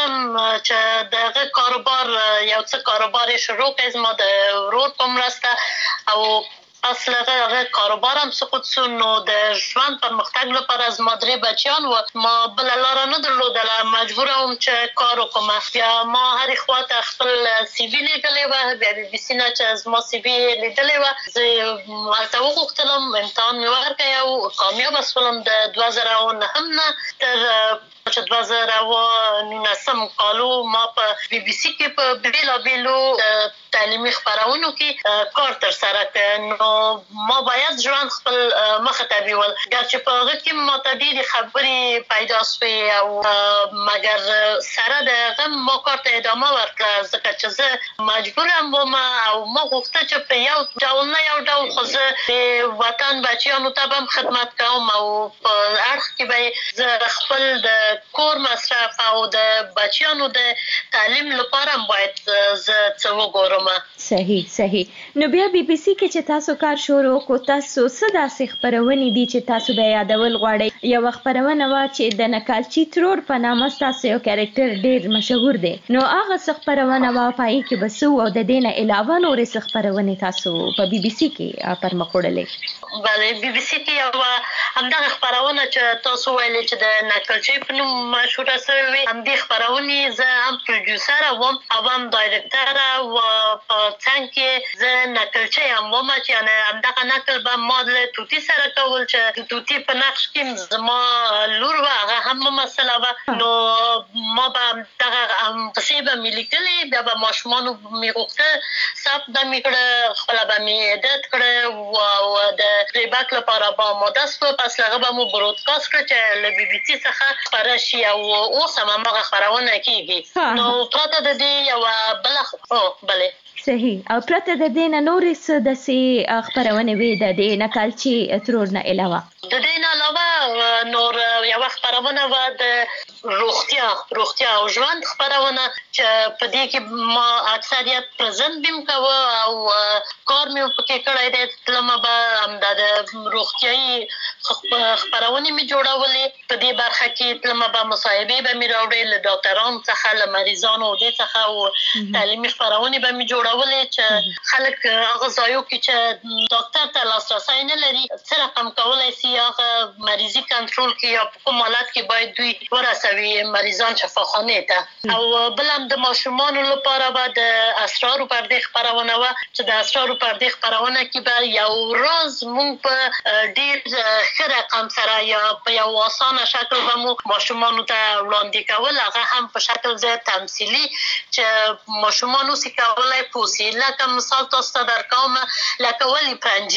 Speaker 7: چې د هغه کاروبار یو څه کاروبار یې شروع کړی زما د ورور په مرسته او اصل هغه کاروبار هم سقوط شو نو د ژوند پرمختګ لپاره زما درې بچیان و ما بله لاره نه درلودله مجبوره وم چې کار وکړم بیا ما هرې خوا ته خپل سی وي لیږلې وه بیا بي بي سي نه چې زما سی وي لیدلې وه زه هلته وغوښتلم امتحان مې ورکړی او کامیابه شولم د دوه زره او نهم نه تر چې دوه زره او نولسم کالو ما په بي بي سي کې په بېلابېلو تعلیمي خپرونو کې کار ترسره کړ نو ما باید ژوند خپل مخه ته بیول ګرچې په هغه کې ما ته ډېرې خبرې پیدا شوې او مګر سره د هغه ما کار ته ادامه ورکړه ځکه چې زه مجبوره وم او ما غوښته چې په یو ډول نه یو ډول خو زه د وطن بچیانو ته به هم خدمت کوم او په اړخ کې به زه خپل د کور مصرف او د بچیانو د تعلیم لپاره هم باید زه څه وګورم
Speaker 6: صحیح صحیح نو بیا بي بي سي کې چې تاسو کار شروع کو تاسو څه داسې خپرونې دي چې تاسو به یادول غواړئ یو خپرونه وه چې د نکالچي ترور په نامه ستاسو یو کریکټر ډېر مشهور دی نو هغه څه خپرونه وه په هغې کې به څه او د دې نه علاوه نورې څه خپرونې تاسو په بي بي سي کې پرمخ وړلې
Speaker 7: بله بي بي سي کې یوه همدغه خپرونه چې تاسو ویلې چې د نکلچۍ په نوم مشهوره شوې وې همدې خپرونې زه هم پروډیوسره وم او هم ډایرکټره و په څنګ کې زه نکلچۍ هم وم چې یعنې همدغه نکل به ما له طوطي سره کول چې د طوطي په نقش کې زما لور وه هغه هم ممثله وه نو ما به همدغه قصې به مې لیکلې بیا به ماشومانو مې غوښته ثبت به مې کړه خپله به مې ایډیټ کړه او د پلیبک لپاره به آماده شوه پس له هغه به مو برودکاست کړه چې له بي بي سي څخه خپره شي او اوس هم هماغه خپرونه کېږي نو پرته د دې یوه بله او بلې
Speaker 6: صحیح او پرته د دې نه نورې څه داسې خپرونې وې د دې نکالچي ترور نه علاوه
Speaker 7: د دې نه علاوه نور یوه خپرونه وه د روغتیا روغتیا او ژوند خپرونه چې په دې کې ما اکثریت پرزنت بیم کوه او کار مې پکې کړی دی تلمه به همدا د روغتیایي خپرونې مې جوړولې په دې برخه کې تلمه به مصاحبې به مې راوړې له ډاکټرانو څخه له مریضانو دې څخه او تعلیمي خپرونې به مې جوړولې چې خلک هغه ځایو کې چې ډاکټر ته لاسرسی نه لري څه رقم کولی سي هغه مریضي کنټرول کړي یا په کوم حالت کې باید دوی ورسوي کوي مریضان شفاخانه ته او بل هم د ماشومان لپاره به د اسرار پردې خبرونه و چې د اسرار پردې خبرونه کې به یو راز مونږ په ډیر ښه رقم سره یا په یو اسانه شکل به مو ماشومان ته وړاندې کول هغه هم په شکل زه تمثیلی چې ماشومان اوسې کولای پوسی لکه مثال تاسو ته درکوم لکه ولی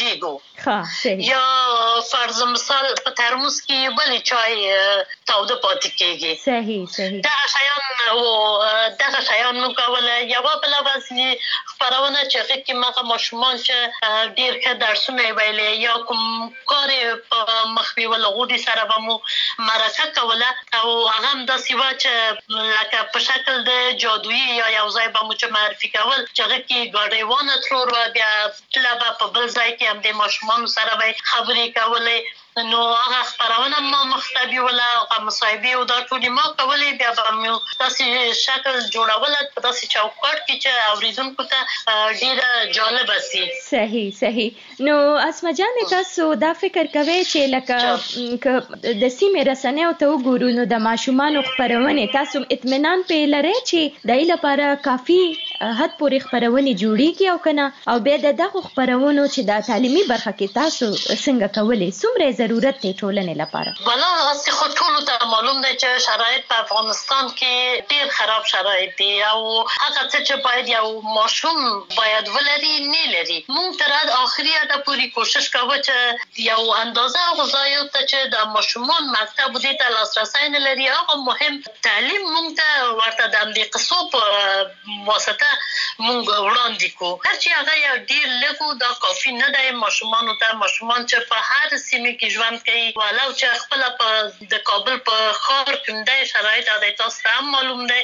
Speaker 7: پرنجیګو یا فرض مثال په ترموز کې بلې چای تاوده پاتې کېږي
Speaker 6: صحیح صحیح
Speaker 7: دغه شیان او دغه شیان نو کوله یوه بله وظیفه خپرونه چې هغې کې مغه ماشومان چې ډېر ښه درسونه یې ویلې یا کوم کار یې په مخ بیول غوډې سره به مو مرکه کوله او هغه هم داسې وه چې لکه په شکل د جادویي یا یو ځای به مو چې معرفي کول چې هغه کې ګاډیوانه ترور وه بیا تله به په بل ځای کې هم د ماشومانو سره به یې خبرې کولې نو هغه خبرونه ما مخته بیوله هغه مصاحبې او دا ټولې ما کولې بیا به مې داسې شکل جوړوله په داسې چوکاټ کې چې اورېدونکو ته ډېره جالبه سي
Speaker 6: صحیح صحیح نو اسمه جانې تاسو دا فکر کوئ چې لکه که د سیمې رسنیو ته وګورو نو د ماشومانو خپرونې تاسو اطمینان پې لرئ چې د هغې لپاره کافي حد پورې خپرونې جوړېږي او که نه او بیا د دغو خپرونو چې د تعلیمي برخه کې تاسو څنګه کولی څومره ضرورت دی ټولنې لپاره
Speaker 7: والا هسې خو ټولو ته معلوم دی چې شرایط په افغانستان کې ډېر خراب شرایط دي او هغه څه چې باید یو ماشوم باید ولري نه لري موږ تر آخري حده پورې کوشش کوو چې یو اندازه غذایو ته چې د ماشومان مکتب دې ته لاسرسی نه لري هغه مهم تعلیم موږ ته ورته د همدې قصو په واسطه موږ وړاندې کړو هر چې هغه یو ډېر لږ دا کافي نه دی ماشومانو ته ماشومان چې په هر سیمه کې ژوند کوي ولو چې خپله په د کابل په ښار کې همدای شرایط دی تاسو ته هم معلوم دی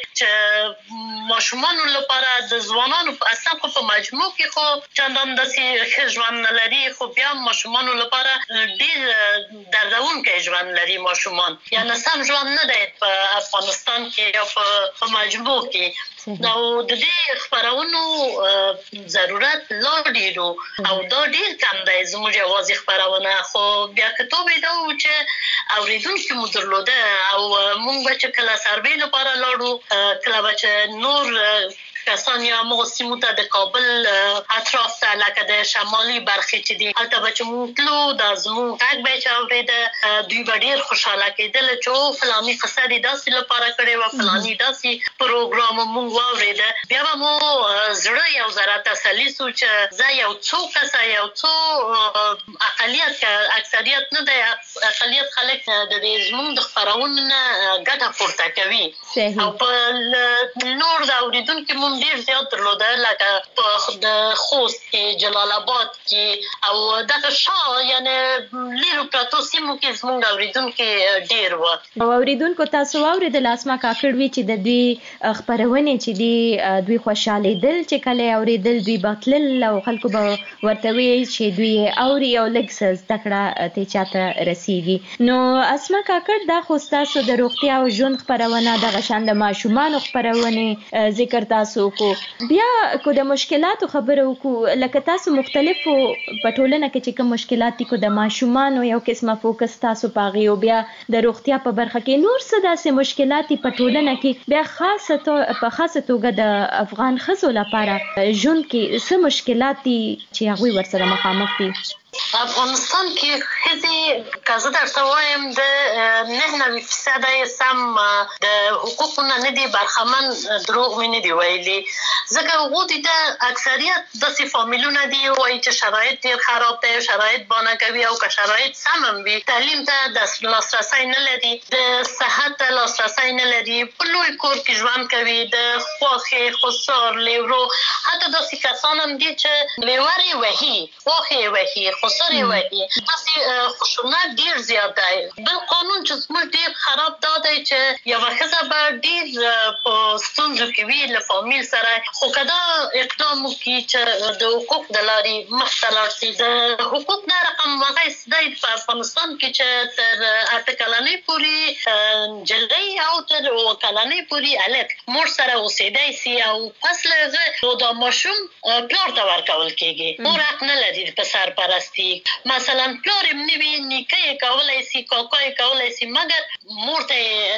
Speaker 7: چې ماشومانو لپاره د ځوانانو اصلا خو په مجموع کې خو چندان داسې ښه ژوند نه لري خو بیا ماشومانو لپاره ډېر دردونکی ژوند لري ماشومان یعنې سم ژوند نه دی په افغانستان کې یا په مجموع کې نو د دې خپرونو ضرورت لا ډېر او دا ډېر کم دی زموږ یوازې خپرونه خو بیا که توبې دا و چې اورېدونکي مو درلوده او موږ به چې کله سروې لپاره لاړو کله به چې نور کسان یا موږ سیمو ته د کابل اطراف ته لکه د شمالي برخې چې دي هلته به چې موږ تلو دا زموږ غږ به یې چې اورېده دوی به ډېر خوشحاله کېدل چې او فلاني قصه دې داسې لپاره کړې وه فلاني داسې پروګرام موږ واورېده بیا به مو زړه یو ذره تسلي سو چې زه یو څو کسه یو څو اقلیت که اکثریت نه دی اقلیت خلک د دې زموږ د خپرونو نه ګټه پورته کوي او په نور د اورېدونکي مو ډېر زیات درلوده لکه په د خوست کې جلال آباد کې او دغه شا یعنې لیرو پرتو سیمو کې زموږ اورېدونکي ډېر وه
Speaker 6: او اورېدونکو تاسو واورېدل اسما کاکړ وي چې د دوی خپرونې چې دي دوی خوشحالېدل چې کله یې اورېدل دوی به تلل او خلکو به ورته ویل چې دوی یې اوري او لږ څه زده کړه ترې چاته رسېږي نو اسما کاکړ دا خو ستاسو د روغتیا او ژوند خپرونه دغه شان د ماشومانو خپرونې ذکر تاسو وکړو بیا کو د مشکلاتو خبره وکړو لکه تاسو مختلفو په ټولنه کې چې کوم مشکلات دي کو د ماشومانو یو قسمه فوکس تاسو په هغې او بیا د روغتیا په برخه کې نور څه داسې مشکلات دي په ټولنه کې بیا خاصه په خاصه توګه د افغان ښځو لپاره ژوند کې څه مشکلات دي چې هغوی ورسره مخامخ دي
Speaker 7: افغانستان کې ښځې که زه درته وایم د نهه نوي فیصده یې سم د حقوقو نه نه دي برخمن دروغ مې نه دي ویلي ځکه هغوی ته اکثریت داسې فامیلونه دي وایي چې شرایط ډېر خراب دی شرایط بانه کوي او که شرایط سم هم وي تعلیم ته د لاسرسی نه لري د صحت ته لاسرسی نه لري په لوی کور کې ژوند کوي د خواښې خسار لیورو حتی داسې کسان هم دي چې لیور یې وهي خواښې یې وهي خسر یې وهي داسې خشونت ډېر زیات دی بل قانون چې زموږ ډېر خراب دا دی چې یوه ښځه به ډېر په ستونزو کې وي له فامیل سره خو که دا اقدام وکړي چې د حقوق د لارې مخته لاړ شي د حقوق دا رقم هغه دی په افغانستان کې چې تر اته کلنۍ پورې نجلۍ او تر اووه کلنۍ پورې هلک مور سره اوسېدی سي او پس له هغه نو دا ماشوم پلار ته ورکول کېږي مور حق نه لري په سرپرستي مثلا پلار یې نه وي نیکه یې کولی سي کاکا یې کولی سي مګر مور ته یې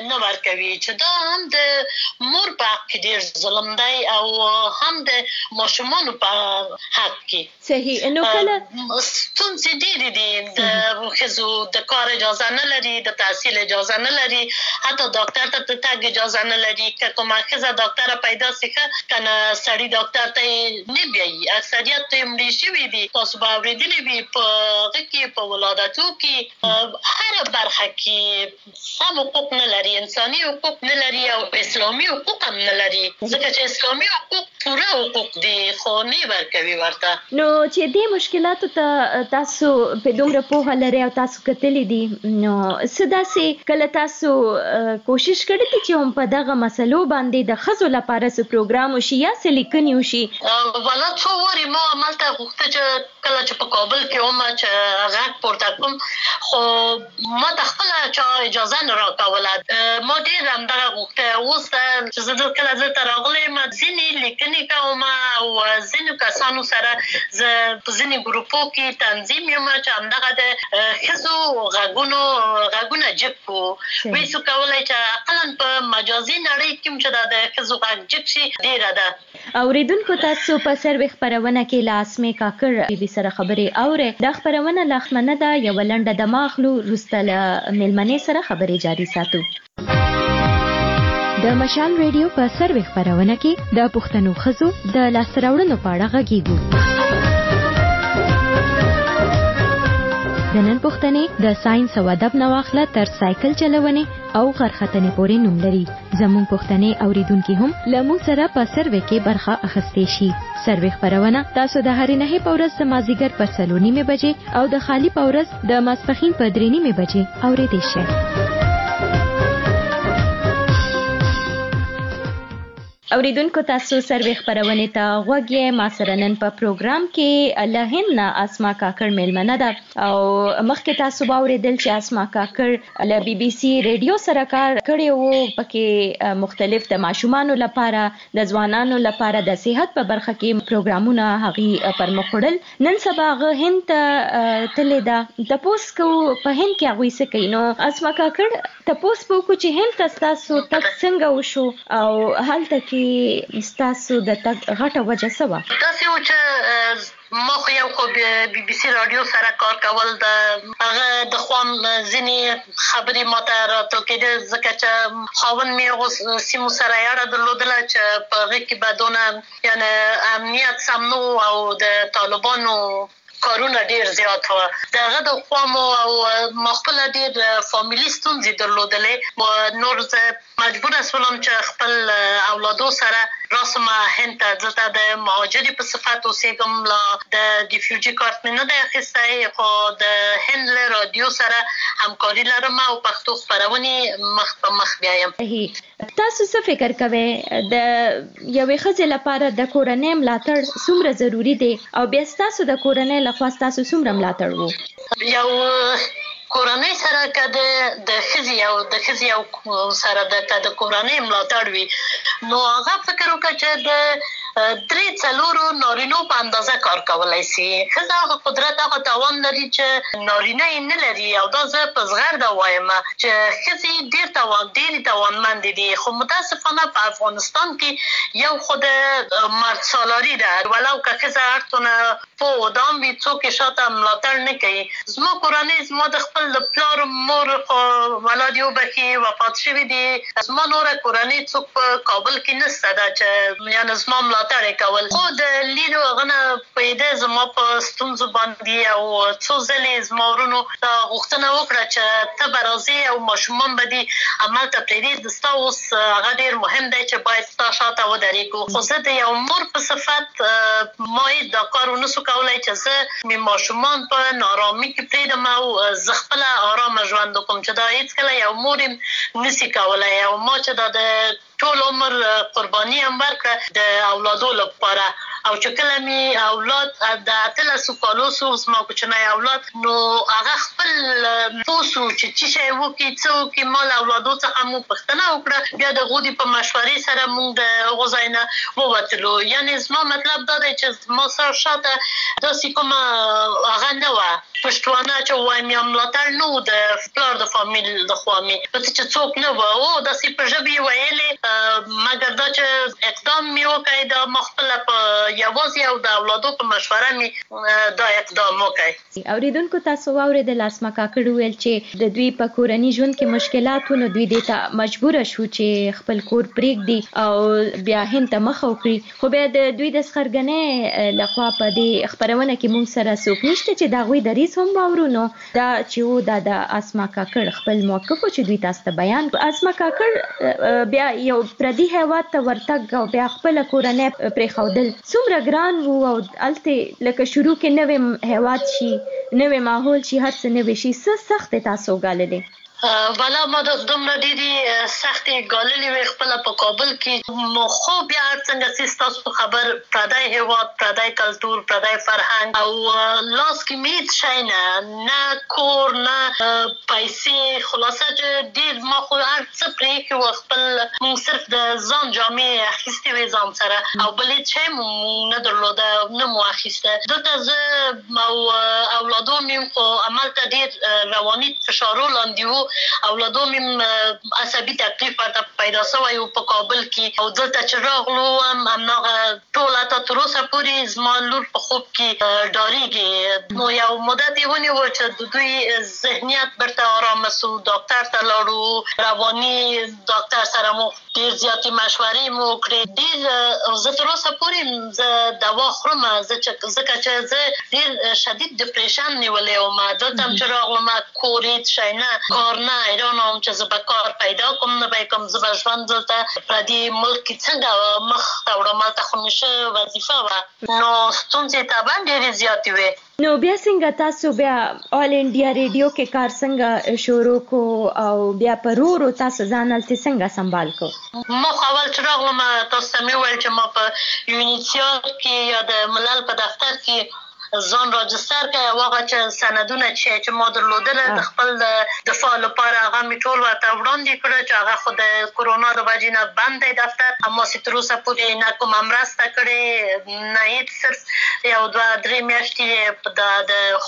Speaker 7: نه ورکوي چې دا هم د مور په حق کې ډېر ظلم دی او هم د ماشومانو په حق کې.
Speaker 6: صحیح. نو کله
Speaker 7: ستونزې ډېرې دي، د ښځو د کار اجازه نه لري، د تحصیل اجازه نه لري، حتی ډاکټر ته د تګ اجازه نه لري. که کومه ښځه ډاکټره پیدا شي ښه که نه سړي ډاکټر ته یې نه بیایي. اکثریت یې مړې شوي دي. تاسو به اورېدلي وي په هغه کې په ولادتو کې هره برخه کې سم حقوق نه لري، انساني حقوق نه لري او اسلامي حقوق هم نه لري، ځکه چې اسلامي حقوق پوره حقوق دي خو نه ورکوي ورته.
Speaker 6: نو چې دې مشکلاتو ته تاسو په دومره پوهه لرئ او تاسو کتلي دي، نو څه داسې کله تاسو کوشش کړی دی چې هم په دغه مسلو باندې د ښځو لپاره څه پروګرام وشي یا څه لیکنې وشي؟
Speaker 7: والا څو وارې ما هملته غوښته چې کله چې په کابل کې وم چې غږ پورته کوم، خو ما ته خپله چا اجازه نه راکوله. ما ډېر همدغه غوښته. اوس چې زه کله دلته راغلی یم ځینې لیکنې کوم او ځینو کسانو سره زه په ځینې ګروپو کې تنظیم یم چې همدغه د ښځو غږونو غږونه جګ کړو. وایي څو کولی چې اقلا په مجازي نړۍ کې هم چې دا د ښځو غږ جګ شي ډېره ده.
Speaker 6: اوریدونکو تاسو په سروې خپرونه کې له اسمې کاکړ بي بي سره خبرې اورئ. دا خپرونه لا ختمه نه ده، یوه لنډه دمه اخلو، وروسته له میلمنې سره خبرې جاري ساتو. د مشال ریډیو په سروې خپرونه کې د پښتنو ښځو د لاسته راوړنو په اړه غږیږو. د نن پوښتنې د ساينس او ادب نه واخله تر سایکل چلونې او غرختنې پورې نوم لري. زموږ پوښتنې اوریدونکي هم له موږ سره په سروې کې برخه اخیستی شي. سروې خپرونه تاسو د هرې نهۍ په ورځ د مازدیګر په څلور نیمې بجې او د خالي په ورځ د ماسپښین په درې نیمې بجې اوریدی شئ. اوریدونکو تاسو سروې خپرونې ته غوږ یې. ما سره نن په پروګرام کې له هند نه اسما کاکړ میلمنه ده او مخکې تاسو به اورېدل چې اسما کاکړ له بي بي سي ریډیو سره کار کړی و، پکې مختلف د ماشومانو لپاره د ځوانانو لپاره د صحت په برخه کې پروګرامونه هغې پر مخ وړل. نن سبا هغه هند ته تللې ده. تپوس کوو په هند کې هغوی څه کوي. نو اسما کاکړ تپوس به وکړو چې هند ته ستاسو تګ څنګه وشو او هلته کې ستاسو د تګ غټه وجه څه وه؟
Speaker 7: داسې و چې ما خو یو خو بي بي سي رادیو سره کار کول د هغه د خوا ځینې خبرې ما ته راته کېدې، ځکه چې خاوند مې هغو سیمو سره یاره درلودله چې په هغې کې به دونه یعنې امنیت سم نه و او د طالبانو کارونه ډېر زیات وه. د هغه د خوا مو او ما خپله ډېر فامیلي ستونزې درلودلې. نور زه مجبوره شولم چې خپل اولادو سره راسم هند ته. دلته د مهاجرې په صفت اوسېږم، لا د ریفیوجي کارت مې نه دی اخیستی، خو د هند له رادیو سره همکاري لرم او پښتو خپرونې مخ په مخ بیایم.
Speaker 6: تاسو څه فکر کوئ د یوې ښځې لپاره د کورنۍ ملاتړ څومره ضروري دی او بیا ستاسو د کورنۍ لخوا ستاسو څومره ملاتړ و؟
Speaker 7: یو کورنۍ سره که د ښځې او د ښځې او سره د د کورنۍ ملاتړ وي، نو هغه فکر وکړه چې د درې څلورو نارینو په اندازه کار کولی شي. ښځه هغه قدرت هغه توان لري چې نارینه یې نه لري، او دا زه په زغرده وایم چې ښځې ډېر توان ډېرې توانمندې دي. خو متاسفانه په افغانستان کې یو خو د مرد سالاري ده، ولو که ښځه هر څونه پوه و دام وي څوک یې شاته ملاتړ نه کوي. زما کورنۍ زما د خپل د پلار مور خو الله دې وبخي وفات شوي دي. زما نوره کورنۍ څوک په کابل کې نشته ده چې یعنې زما ملاتړ یې کول. خو د لیدو هغه نه پوهېده زما په ستونزو باندې او څو ځلې زما ورونو غوښتنه وکړه چې ته به راځې او ماشومان به دې هملته پرېږدي، ستا اوس هغه ډېر مهم دی چې باید ستا شاته ودرېږو. خو زه د یو مور په صفت ما هېڅ دا کار ونسو کولی چې زه مې ماشومان په نارامي کې پرېږدم او زه خپله آرامه ژوند وکړم، چې دا هېڅکله یو مور یې نسي کولی. او ما چې دا د ټول عمر قرباني هم ورکړه د اولادو لپاره، او چې کله می اولاد د اتلسو کالو سو زما کوچنی اولاد نو هغه خپل پوسو چې چې شی وکي څو کې مال اولادو څخه مو پښتنه وکړه بیا د غودي په مشورې سره موږ د غوزاینه ووتلو یعنی زما مطلب دا دی چې ما سره شاته داسې کومه هغه نه وه پښتوانه چې وایم یا ملاتړ نه د پلار د فامیل د خوا مې په چې څوک نه وه او داسې په ژبې یې ویلې مګر دا چې اقدام مې وکړی دا ما خپله په یوازې او د اولادو په مشوره مې دا اقدام وکړی.
Speaker 6: اوریدونکو تاسو واورېدل اسما کاکړ وویل چې د دوی په کورني ژوند کې مشکلات و نو دوی دې ته مجبوره شو چې خپل کور پرېږدي او بیا هند ته مخه وکړي خو بیا د دوی د سخرګنۍ لخوا په دې خپرونه کې موږ سره څوک نشته چې د هغوی دریځ هم واورو نو دا چې و دا د اسما کاکړ خپل موقف و چې دوی تاسو ته بیان اسما کاکړ بیا یو پردي هیواد ته ورتګ او بیا خپله کورنۍ پرېښودل څومره ګران و او هلته لکه شروع کې نوی هیواد شي نوی ماحول شي هر څه نوی شي څه سختې تاسو وګاللې؟
Speaker 7: والا ما د دومره ډېرې سختې ګاللې وې خپله په کابل کې خو بیا څنګه چې ستاسو خبر پردی هیواد پردی کلتور پردی فرهنګ او لاس کې مې هېڅ شی نه نه کور نه پیسې خلاصه چې ډېر ما خو هر څه پرېښي وه خپل مونږ صرف د ځان جامې اخیستې وې ځان سره او بل هېڅ شی مو نه درلوده نه مو اخیسته دلته زه او اولادو مې خو همالته ډېر رواني فشارو لاندې وو اولادو مې عصبي تکلیف ورته پیدا شوی و په کابل کې او دلته چې راغلو هم هماغه ټول حتی تر اوسه پورې زما لور په خوب کې ډارېږي نو یو مدت یې ونیو چې د دوی ذهنیت بیرته ارامه سو ډاکټر ته لاړو رواني ډاکټر سره مو ډېر زیاتې مشورې مو وکړې ډېر زه تر اوسه پورې زه دوا خورم ځکه چې زه ډېر شدید ډپریشن نیولی وم دلته هم چې راغلم کور هېڅ شی نه کار نه حیرانه وم چې زه به کار پیدا کوم نه به یې کوم زه به ژوند دلته پردي ملک کې څنګه مخ ته وړم هلته خو همیشه وظیفه وه نو ستونزې طبعا ډېرې زیاتې وې
Speaker 6: نو بیا څنګه تاسو بیا آل انډیا ریډیو کې کار څنګه شروع کو او بیا په ورو ورو تاسو ځان هلته څنګه سنبال کو؟
Speaker 7: ما خو اول چې راغلم تاسو ته مې وویل چې ما په یونیسیار کې یا د ملل په دفتر کې ځان راجستر کړی او هغه چې سندونه چې ما درلودله د خپل د دفاع لپاره هغه مې ټول ورته وړاندې کړه چې هغه خو د کورونا د وجې نه بند دی دفتر اما چې تر اوسه پورې نه کومه مرسته کړې نه هېڅ صرف یو دوه درې میاشتې د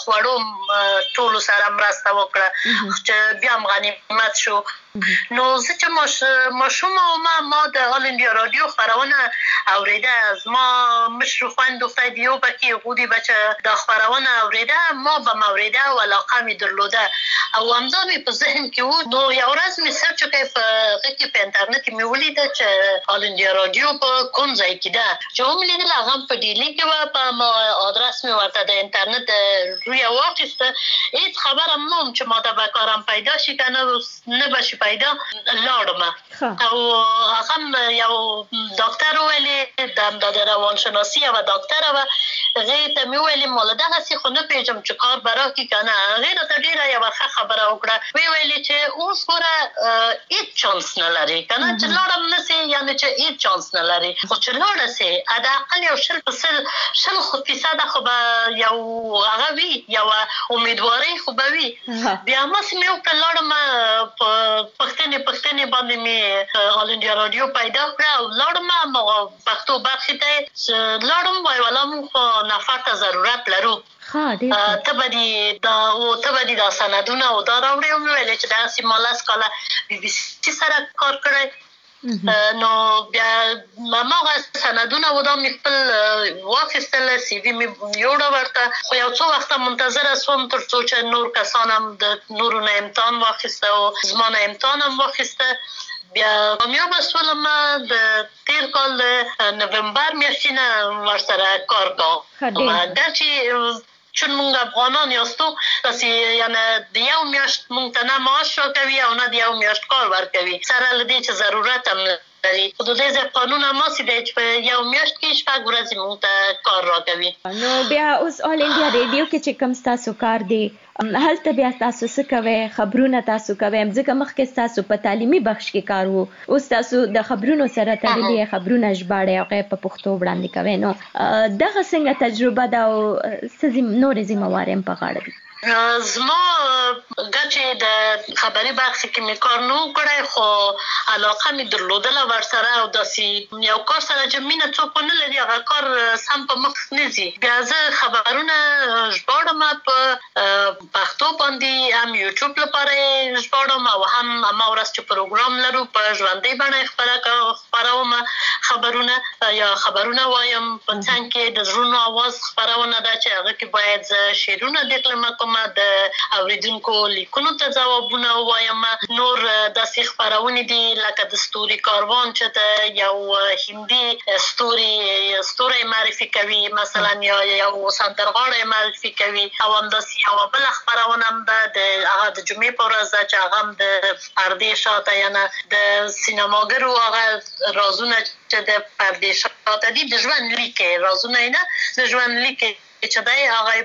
Speaker 7: خوړو ټولو سره مرسته وکړه چې بیا هم غنیمت شو نو زه چې ماشومه ومه ما د آل انډیا رادیو خپرونه اورېده زما مشر خویندو خویندې یو پکې غودي به چې دا خپرونه اورېده ما به م اورېده او علاقه مې درلوده او همدا مې په ذهن کې و نو یو ورځ مې سرچ وکړی په هغه کې په انټرنټ کې مې ولیده چې آل انډیا رادیو په کوم ځای کې ده چې ومې لیدل هغه هم په ډیلي کې وه په ادرس مې ورته د انټرنټ رویه واخیسته هېڅ خبره هم نه وم چې ما ته به کار هم پیدا شي که نه به شي پیدا لاړم او هغه هم یو ډاکټر وویلې د روانشناسي یوه ډاکټره وه هغې ته مې وویلې ما له دغسې خو نه پوهېږم چې کار به راکړي که نه هغې راته ډېره یوه ښه خبره وکړه ویې ویلې چې اوس ګوره هېڅ چانس نه لرې که نه چې لاړم نه سې یعنې چې هېڅ چانس نه لرې خو چې لاړه سې حداقل یو شل په سل شل خو فیصده خو به یو هغه وي یوه امیدوارۍ خو به وي بیا هماسې مې وکړه لاړم په پښتنې پښتنې باندې مې آل انډیا رادیو پیدا کړه او لاړم هماغه پښتو برخې ته لاړم وایي والا موږ خو نفر ته ضرورت لرو ته به دې دا ته به دې دا سندونه او دا راوړې ومې ویلې چې دغسې ما لس کاله بي بي سي سره کار کړی نو بیا هماغه سندونه و دا مې خپل واخیستله سی وي مې یوړه ورته خو یو څو وخته منتظره سوم تر څو چې نور کسان هم د نورو نه امتحان واخیسته او زما نه امتحان هم واخیسته بیا کامیابه شولم د تیر کال د نومبر میاشتې نه ورسره کار کوم درچې چون مونږ افغانان یاستو داسې یعنی د یو میاشت مونږ ته نه معاش راکوي او نه د یو میاشت کار ورکوي سره له دې چې ضرورت هم لري د دې ځای قانون هم ماسې دی چې په یو میاشت کې شپږ ورځې موږ ته کار راکوي.
Speaker 6: نو بیا اوس آل انډیا ریډیو کې چې کوم ستاسو کار دی هلته بیا تاسو څه کوئ؟ خبرونه تاسو کوئ؟ ځکه مخکې ستاسو په تعلیمي بخش کې کار وو، اوس تاسو د خبرونو سره تړلي خبرونه ژباړئ او هغه په پښتو وړاندې کوئ. نو دغه څنګه تجربه ده او څه نورې ذمهوارۍ هم په غاړه دي؟
Speaker 7: زما ګچې د خبري برخه کې مې کار نه کړی، خو علاقه مې درلودله ورسره او داسې یو کار سره چې مینه څوک ونه لري هغه کار سم په مخ نه ځي. بیا زه خبرونه ژباړم په پښتو باندې، هم یوټیوب لپاره یې ژباړم او هم همه ورځ چې پروګرام لرو په ژوندۍ بڼه خپروم خبرونه یا خبرونه وایم. په څنګ کې د زړونو اواز خپرونه ده چې هغه کې باید زه شعرونه ډیکلمه کوم، د اوریدونکو لیکونو ته ځوابونه وایم. نور داسې خپرونې دي لکه د ستوري کاروان چې د یو هندي ستوري ستوری معرفي کوي مثلا، یا یو سندرغاړی معرفي کوي، او همداسې یوه بله خپرونه هم ده د هغه د جمعې په ورځ ده چې هغه هم د پردې شاته یعنې د سینماګرو هغه رازونه چې د پردې شاته دي د ژوند لیک رازونه یې نه د ژوند لیک چې دی هغه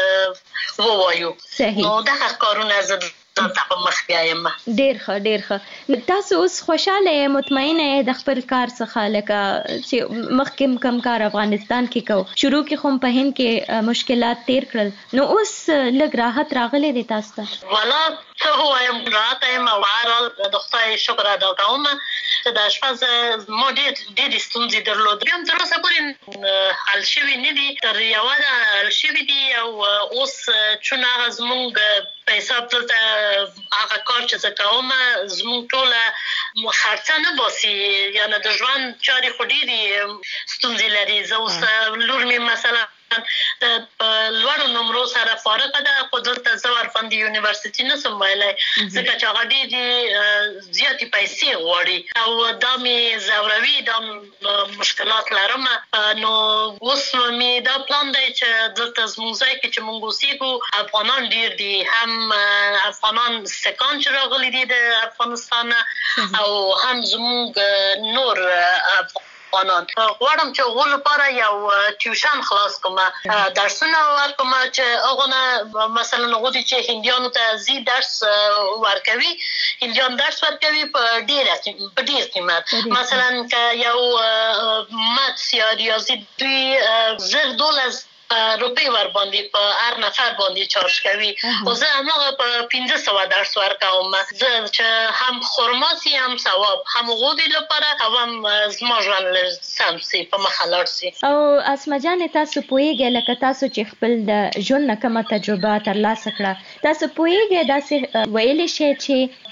Speaker 7: باید ووایو. نو دغه کارونه زه ځانته په مخ بیایم.
Speaker 6: ډېر ښه ډېر ښه. تاسو اوس خوشحاله یې، مطمئنه یې د خپل کار څخه؟ لکه چې مخکې کوم کار افغانستان کې کو، شروع کې خو په هند کې مشکلات تیر کړل، نو اوس لږ راحت راغلی دی تاسو ته؟
Speaker 7: والا څه ووایم، راحت یم او هرحال د خدای شکر ادا کوم چې د اشپز ما ډېر ډېرې ستونزې درلودې، هم تر اوسه پورې حل شوي نه دي، تر یوه ده حل شوي دي. او اوس چون هغه زموږ په حساب دلته هغه کار چې زه کوم زموږ ټوله خرڅه نه باسي، یعنې د ژوند چارې خو ډېرې ستونزې لري. زه اوس لور مې مثلا د لوړو نمرو سره فارغه ده، خو دلته زه ورباندې یونیورسټي نشم ویلی ځکه چې هغه ډېرې زیاتې پیسې غواړي او دا مې ځوروي، دا مشکلات لرم. نو اوس مې دا پلان دی چې دلته زموږ ځای کې چې موږ اوسېږو افغانان ډېر دي، هم افغانان سکان چې راغلي دي د افغانستان او هم زموږ نور افغانان. غواړم چې هغو لپاره یو ټیوشن خلاص کوم، درسونه ورکوم چې هغو نه مثلا هغو دي چې هندیانو ته ځي درس ورکوي، هندیان درس ورکوي په ډېر په ډېر قیمت. مثلا که یو متس یا ریاضي دوی زر دولس روپۍ ورباندې په هر نفر باندې چارج کوي، خو زه هماغه په پنځه سوه درس ورکوم، زه چې هم خرما سي هم ثواب، هم هغو دې لپاره او هم زما ژوند لږ سم سي په مخه لاړ سي.
Speaker 6: او اسمه جانې تاسو پوهېږئ لکه تاسو چې خپل د ژوند نه کومه تجربه ترلاسه کړه، تاسو پوهېږئ داسې ویلی شئ چې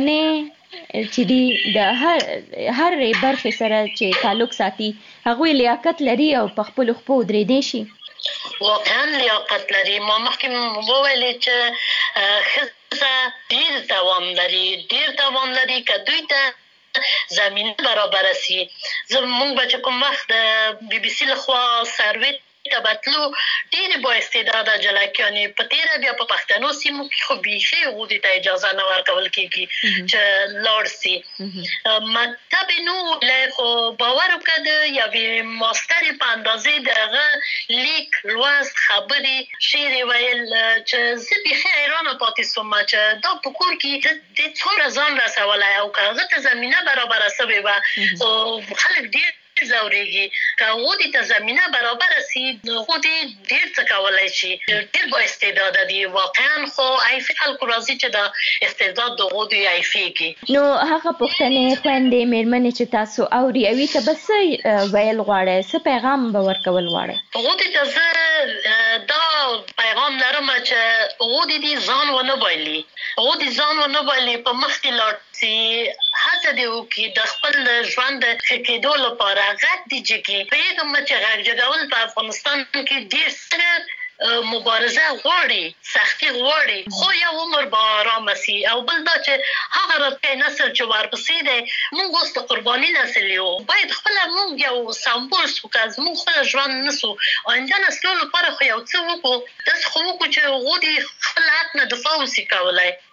Speaker 6: پښتنې چې دي د هر هرې برخې سره چې تعلق ساتي هغوی لیاقت لري او په خپلو خپو ودرېدی شي؟
Speaker 7: واقعا لیاقت لري. ما مخکې وویلې چې ښځه ډېر توان لري، ډېر توان لري که دوی ته زمینه برابره سي. زموږ به چې کوم وخت د بي بي سي لخوا سروې ته بتلو ډېرې با استعداده جلکیانې په تېره بیا په پښتنو سیمو کې خو بیخي هغو دې ته اجازه نه ورکول کېږي چې لاړ سي. مکتب نو لی خو باور وکړه د یوې ماسترې په اندازې د هغه لیک لوست خبرې شعر ویل چې زه بیخي حیرانه پاتې سوم چې دا په کور کې دې څومره ځان رسولی او که هغه ته زمینه برابره سوې وه خو خلک ډېر زورېږي. که هغو دې ته زمینه برابره سي هغو دې ډېر څه کولی شي، ډېر با استعداده دي واقعا، خو عیفي خلکو راځي چې دا استعداد د هغو دوی عیفېږي.
Speaker 6: نو هغه پښتنې خویندې مېرمنې چې تاسو اوري هغوی ته به څه ویل غواړئ، څه پیغام به ورکول غواړئ؟
Speaker 7: هغو دې ته زه دا پیغام لرم چې هغو دې دې ځان ونه بایلي، هغو دې ځان ونه بایلي، په مخکې لاړ سي، هڅه دې وکړي د خپل ژوند د ښه کېدو لپاره غږ دې جګي. پوهېږم چې غږ جګول په افغانستان کې ډېر څه مبارزه غواړي، سختي غواړي، خو یو عمر به ارامه سي. او بل دا چې هغه راتلونکی نسل چې ورپسې دی موږ اوس د قرباني نسل یو، باید خپله موږ یو سمبول سو، که زموږ خپله ژوند نه سو آینده نسلو لپاره خو یو څه وکړو، داسې خو وکړو چې هغو دې خپل حق نه دفاع وسي کولی.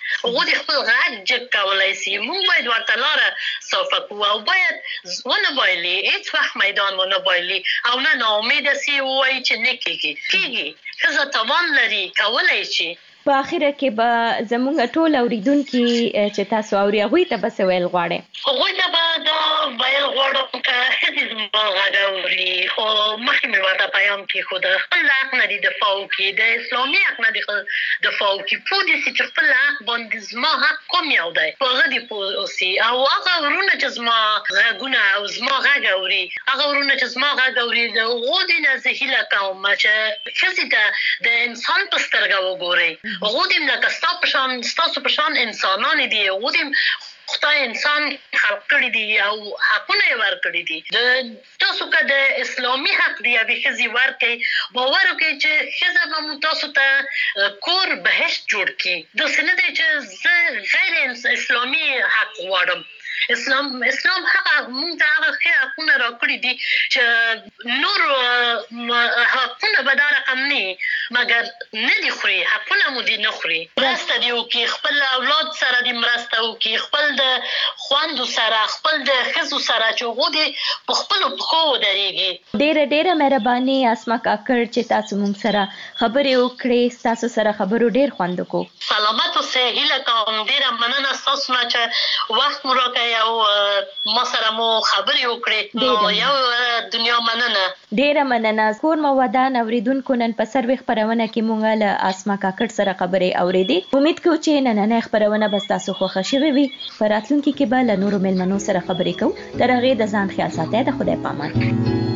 Speaker 7: هغه د خپل غږ جګ کولای شي. موږ باید ورته لاره صافه کړو او باید ونه بایلي، هیڅ وخت میدان ونه بایلي او نه ناامید سي وایي چې نه کېږي. کېږي، ښځه توان لري، کولی شي.
Speaker 6: په اخره کې به زموږ ټول اوریدونکي چې تاسو اوري هغوی ته به څه ویل غواړئ؟
Speaker 7: هغوی ته به دا ویل غواړم که ښځې زما غږ اوري، خو مخکې مې ورته پیام کېښوده، خپل حق نه دي دفاع وکړي، د اسلامي حق نه دي دفاع وکړي، پوه دي سي چې خپل حق باندې زما حق کوم یو دی، په هغه دي پوه اوسي. او هغه ورونه چې زما غږونه او زما غږ اوري، هغه ورونه چې زما غږ اوري، د هغو دې نه زه هیله کوم چې ښځې ته د انسان په سترګه وګورئ. هغو دې لکه ستا په شان ستاسو په شان انسانان دي، هغو دې خدای انسان خلق کړی دي او حقونه یې ورکړي دي. د تاسو که د اسلامي حق دی یوې ښځې ورکړئ، باور وکړئ چې ښځه به مو تاسو ته کور بهشت جوړ کړي. داسې نه دی چې زه غیر اسلامي حق غواړم. اسلام اسلام هغه موږ ته هغه ښه حقونه راکړي دي چې نور حقونه به دا رقم نه مګر نه دي خوري، حقونه مو دي نه خوري. مرسته دي وکړي، خپل اولاد سره دي مرسته وکړي، خپل د خویندو سره، خپل د ښځو سره چې هغو دې په خپلو پښو ودرېږي.
Speaker 6: ډېره ډېره مهرباني اسما کاکړ چې تاسو موږ سره خبرې وکړې. ستاسو سره خبرو ډېر خوند وکړو.
Speaker 7: سلامت اوسئ. هیله کوم ډېره مننه ستاسو نه چې وخت مو راکړی او ما سره مو خبرې وکړې. نو یو دنیا مننه.
Speaker 6: ډېره مننه. کور مو ودان اوریدونکو، نن په سروې خپرونه کې موږ له اسما کاکړ سره خبرې اورېدې. امید کوو چې نننۍ خپرونه به ستاسو خوښه شوې وي. په راتلونکي کې به له نورو مېلمنو سره خبرې کوو. تر هغې د ځان خیال ساتئ. د خدای په امان.